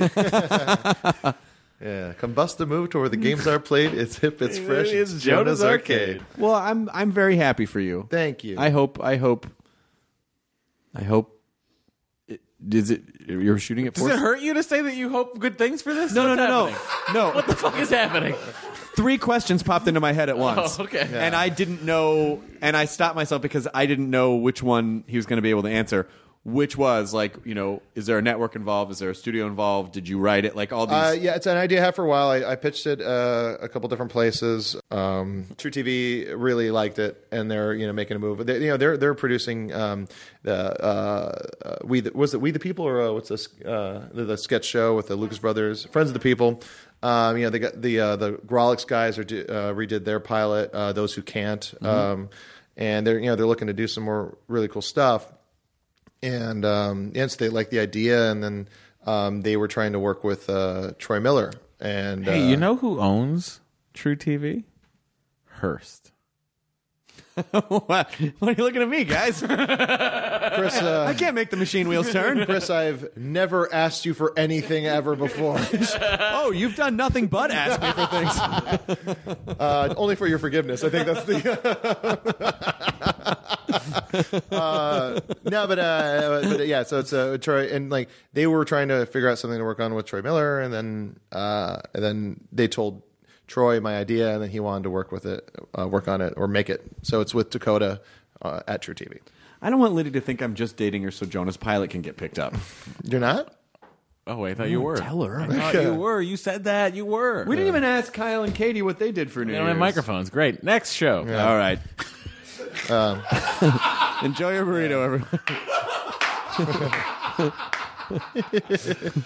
yeah. Come bust the move to where the games are played. It's hip. It's fresh. It's It's Jonah's Jonah's Arcade. Well, I'm very happy for you. Thank you. I hope. Is it? You're shooting it. Does it hurt you to say that you hope good things for this? No. What's No. What the fuck is happening? 3 questions popped into my head at once. Oh, okay. And I didn't know, and I stopped myself because I didn't know which one he was going to be able to answer. Which was is there a network involved? Is there a studio involved? Did you write it? Like all these. Yeah, it's an idea I had for a while. I pitched it a couple different places. True TV really liked it, and they're making a move. They're producing We the People or what's this the sketch show with the Lucas Brothers, Friends of the People. They got the Grawlix guys redid their pilot, Those Who Can't, and they're looking to do some more really cool stuff. And so they liked the idea, and then they were trying to work with Troy Miller. And Hey, you know who owns True TV? Hearst. What are you looking at me, guys? Chris, I can't make the machine wheels turn. Chris, I've never asked you for anything ever before. Oh, you've done nothing but ask me for things. Only for your forgiveness. I think that's the. but yeah. So it's Troy, and like they were trying to figure out something to work on with Troy Miller, and then they told Troy my idea, and then he wanted to work on it, or make it. So it's with Dakota at True TV. I don't want Liddy to think I'm just dating her so Jonas Pilot can get picked up. You're not? Oh, I thought you were. Tell her. I thought you were. You said that. You were. We didn't even ask Kyle and Katie what they did for New They Year's. don't have microphones. Great. Next show. Yeah. All right. Enjoy your burrito, everyone.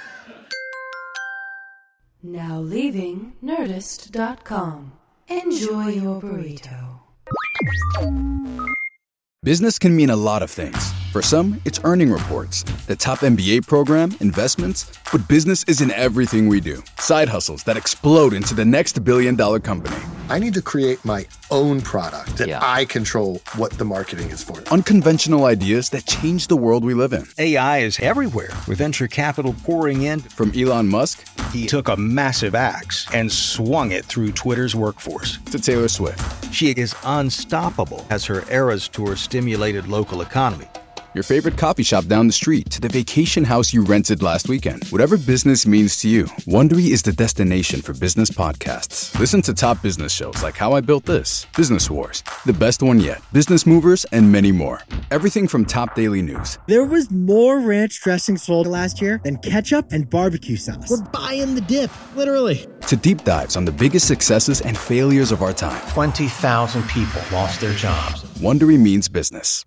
Now leaving Nerdist.com. Enjoy your burrito. Business can mean a lot of things. For some, it's earning reports, the top MBA program, investments, but business isn't everything we do. Side hustles that explode into the next billion-dollar company. I need to create my own product that I control what the marketing is for. Unconventional ideas that change the world we live in. AI is everywhere, with venture capital pouring in. From Elon Musk, he took a massive axe and swung it through Twitter's workforce. To Taylor Swift. She is unstoppable as her Eras Tour stimulated local economy. Your favorite coffee shop down the street to the vacation house you rented last weekend. Whatever business means to you, Wondery is the destination for business podcasts. Listen to top business shows like How I Built This, Business Wars, The Best One Yet, Business Movers, and many more. Everything from top daily news. There was more ranch dressing sold last year than ketchup and barbecue sauce. We're buying the dip, literally. To deep dives on the biggest successes and failures of our time. 20,000 people lost their jobs. Wondery means business.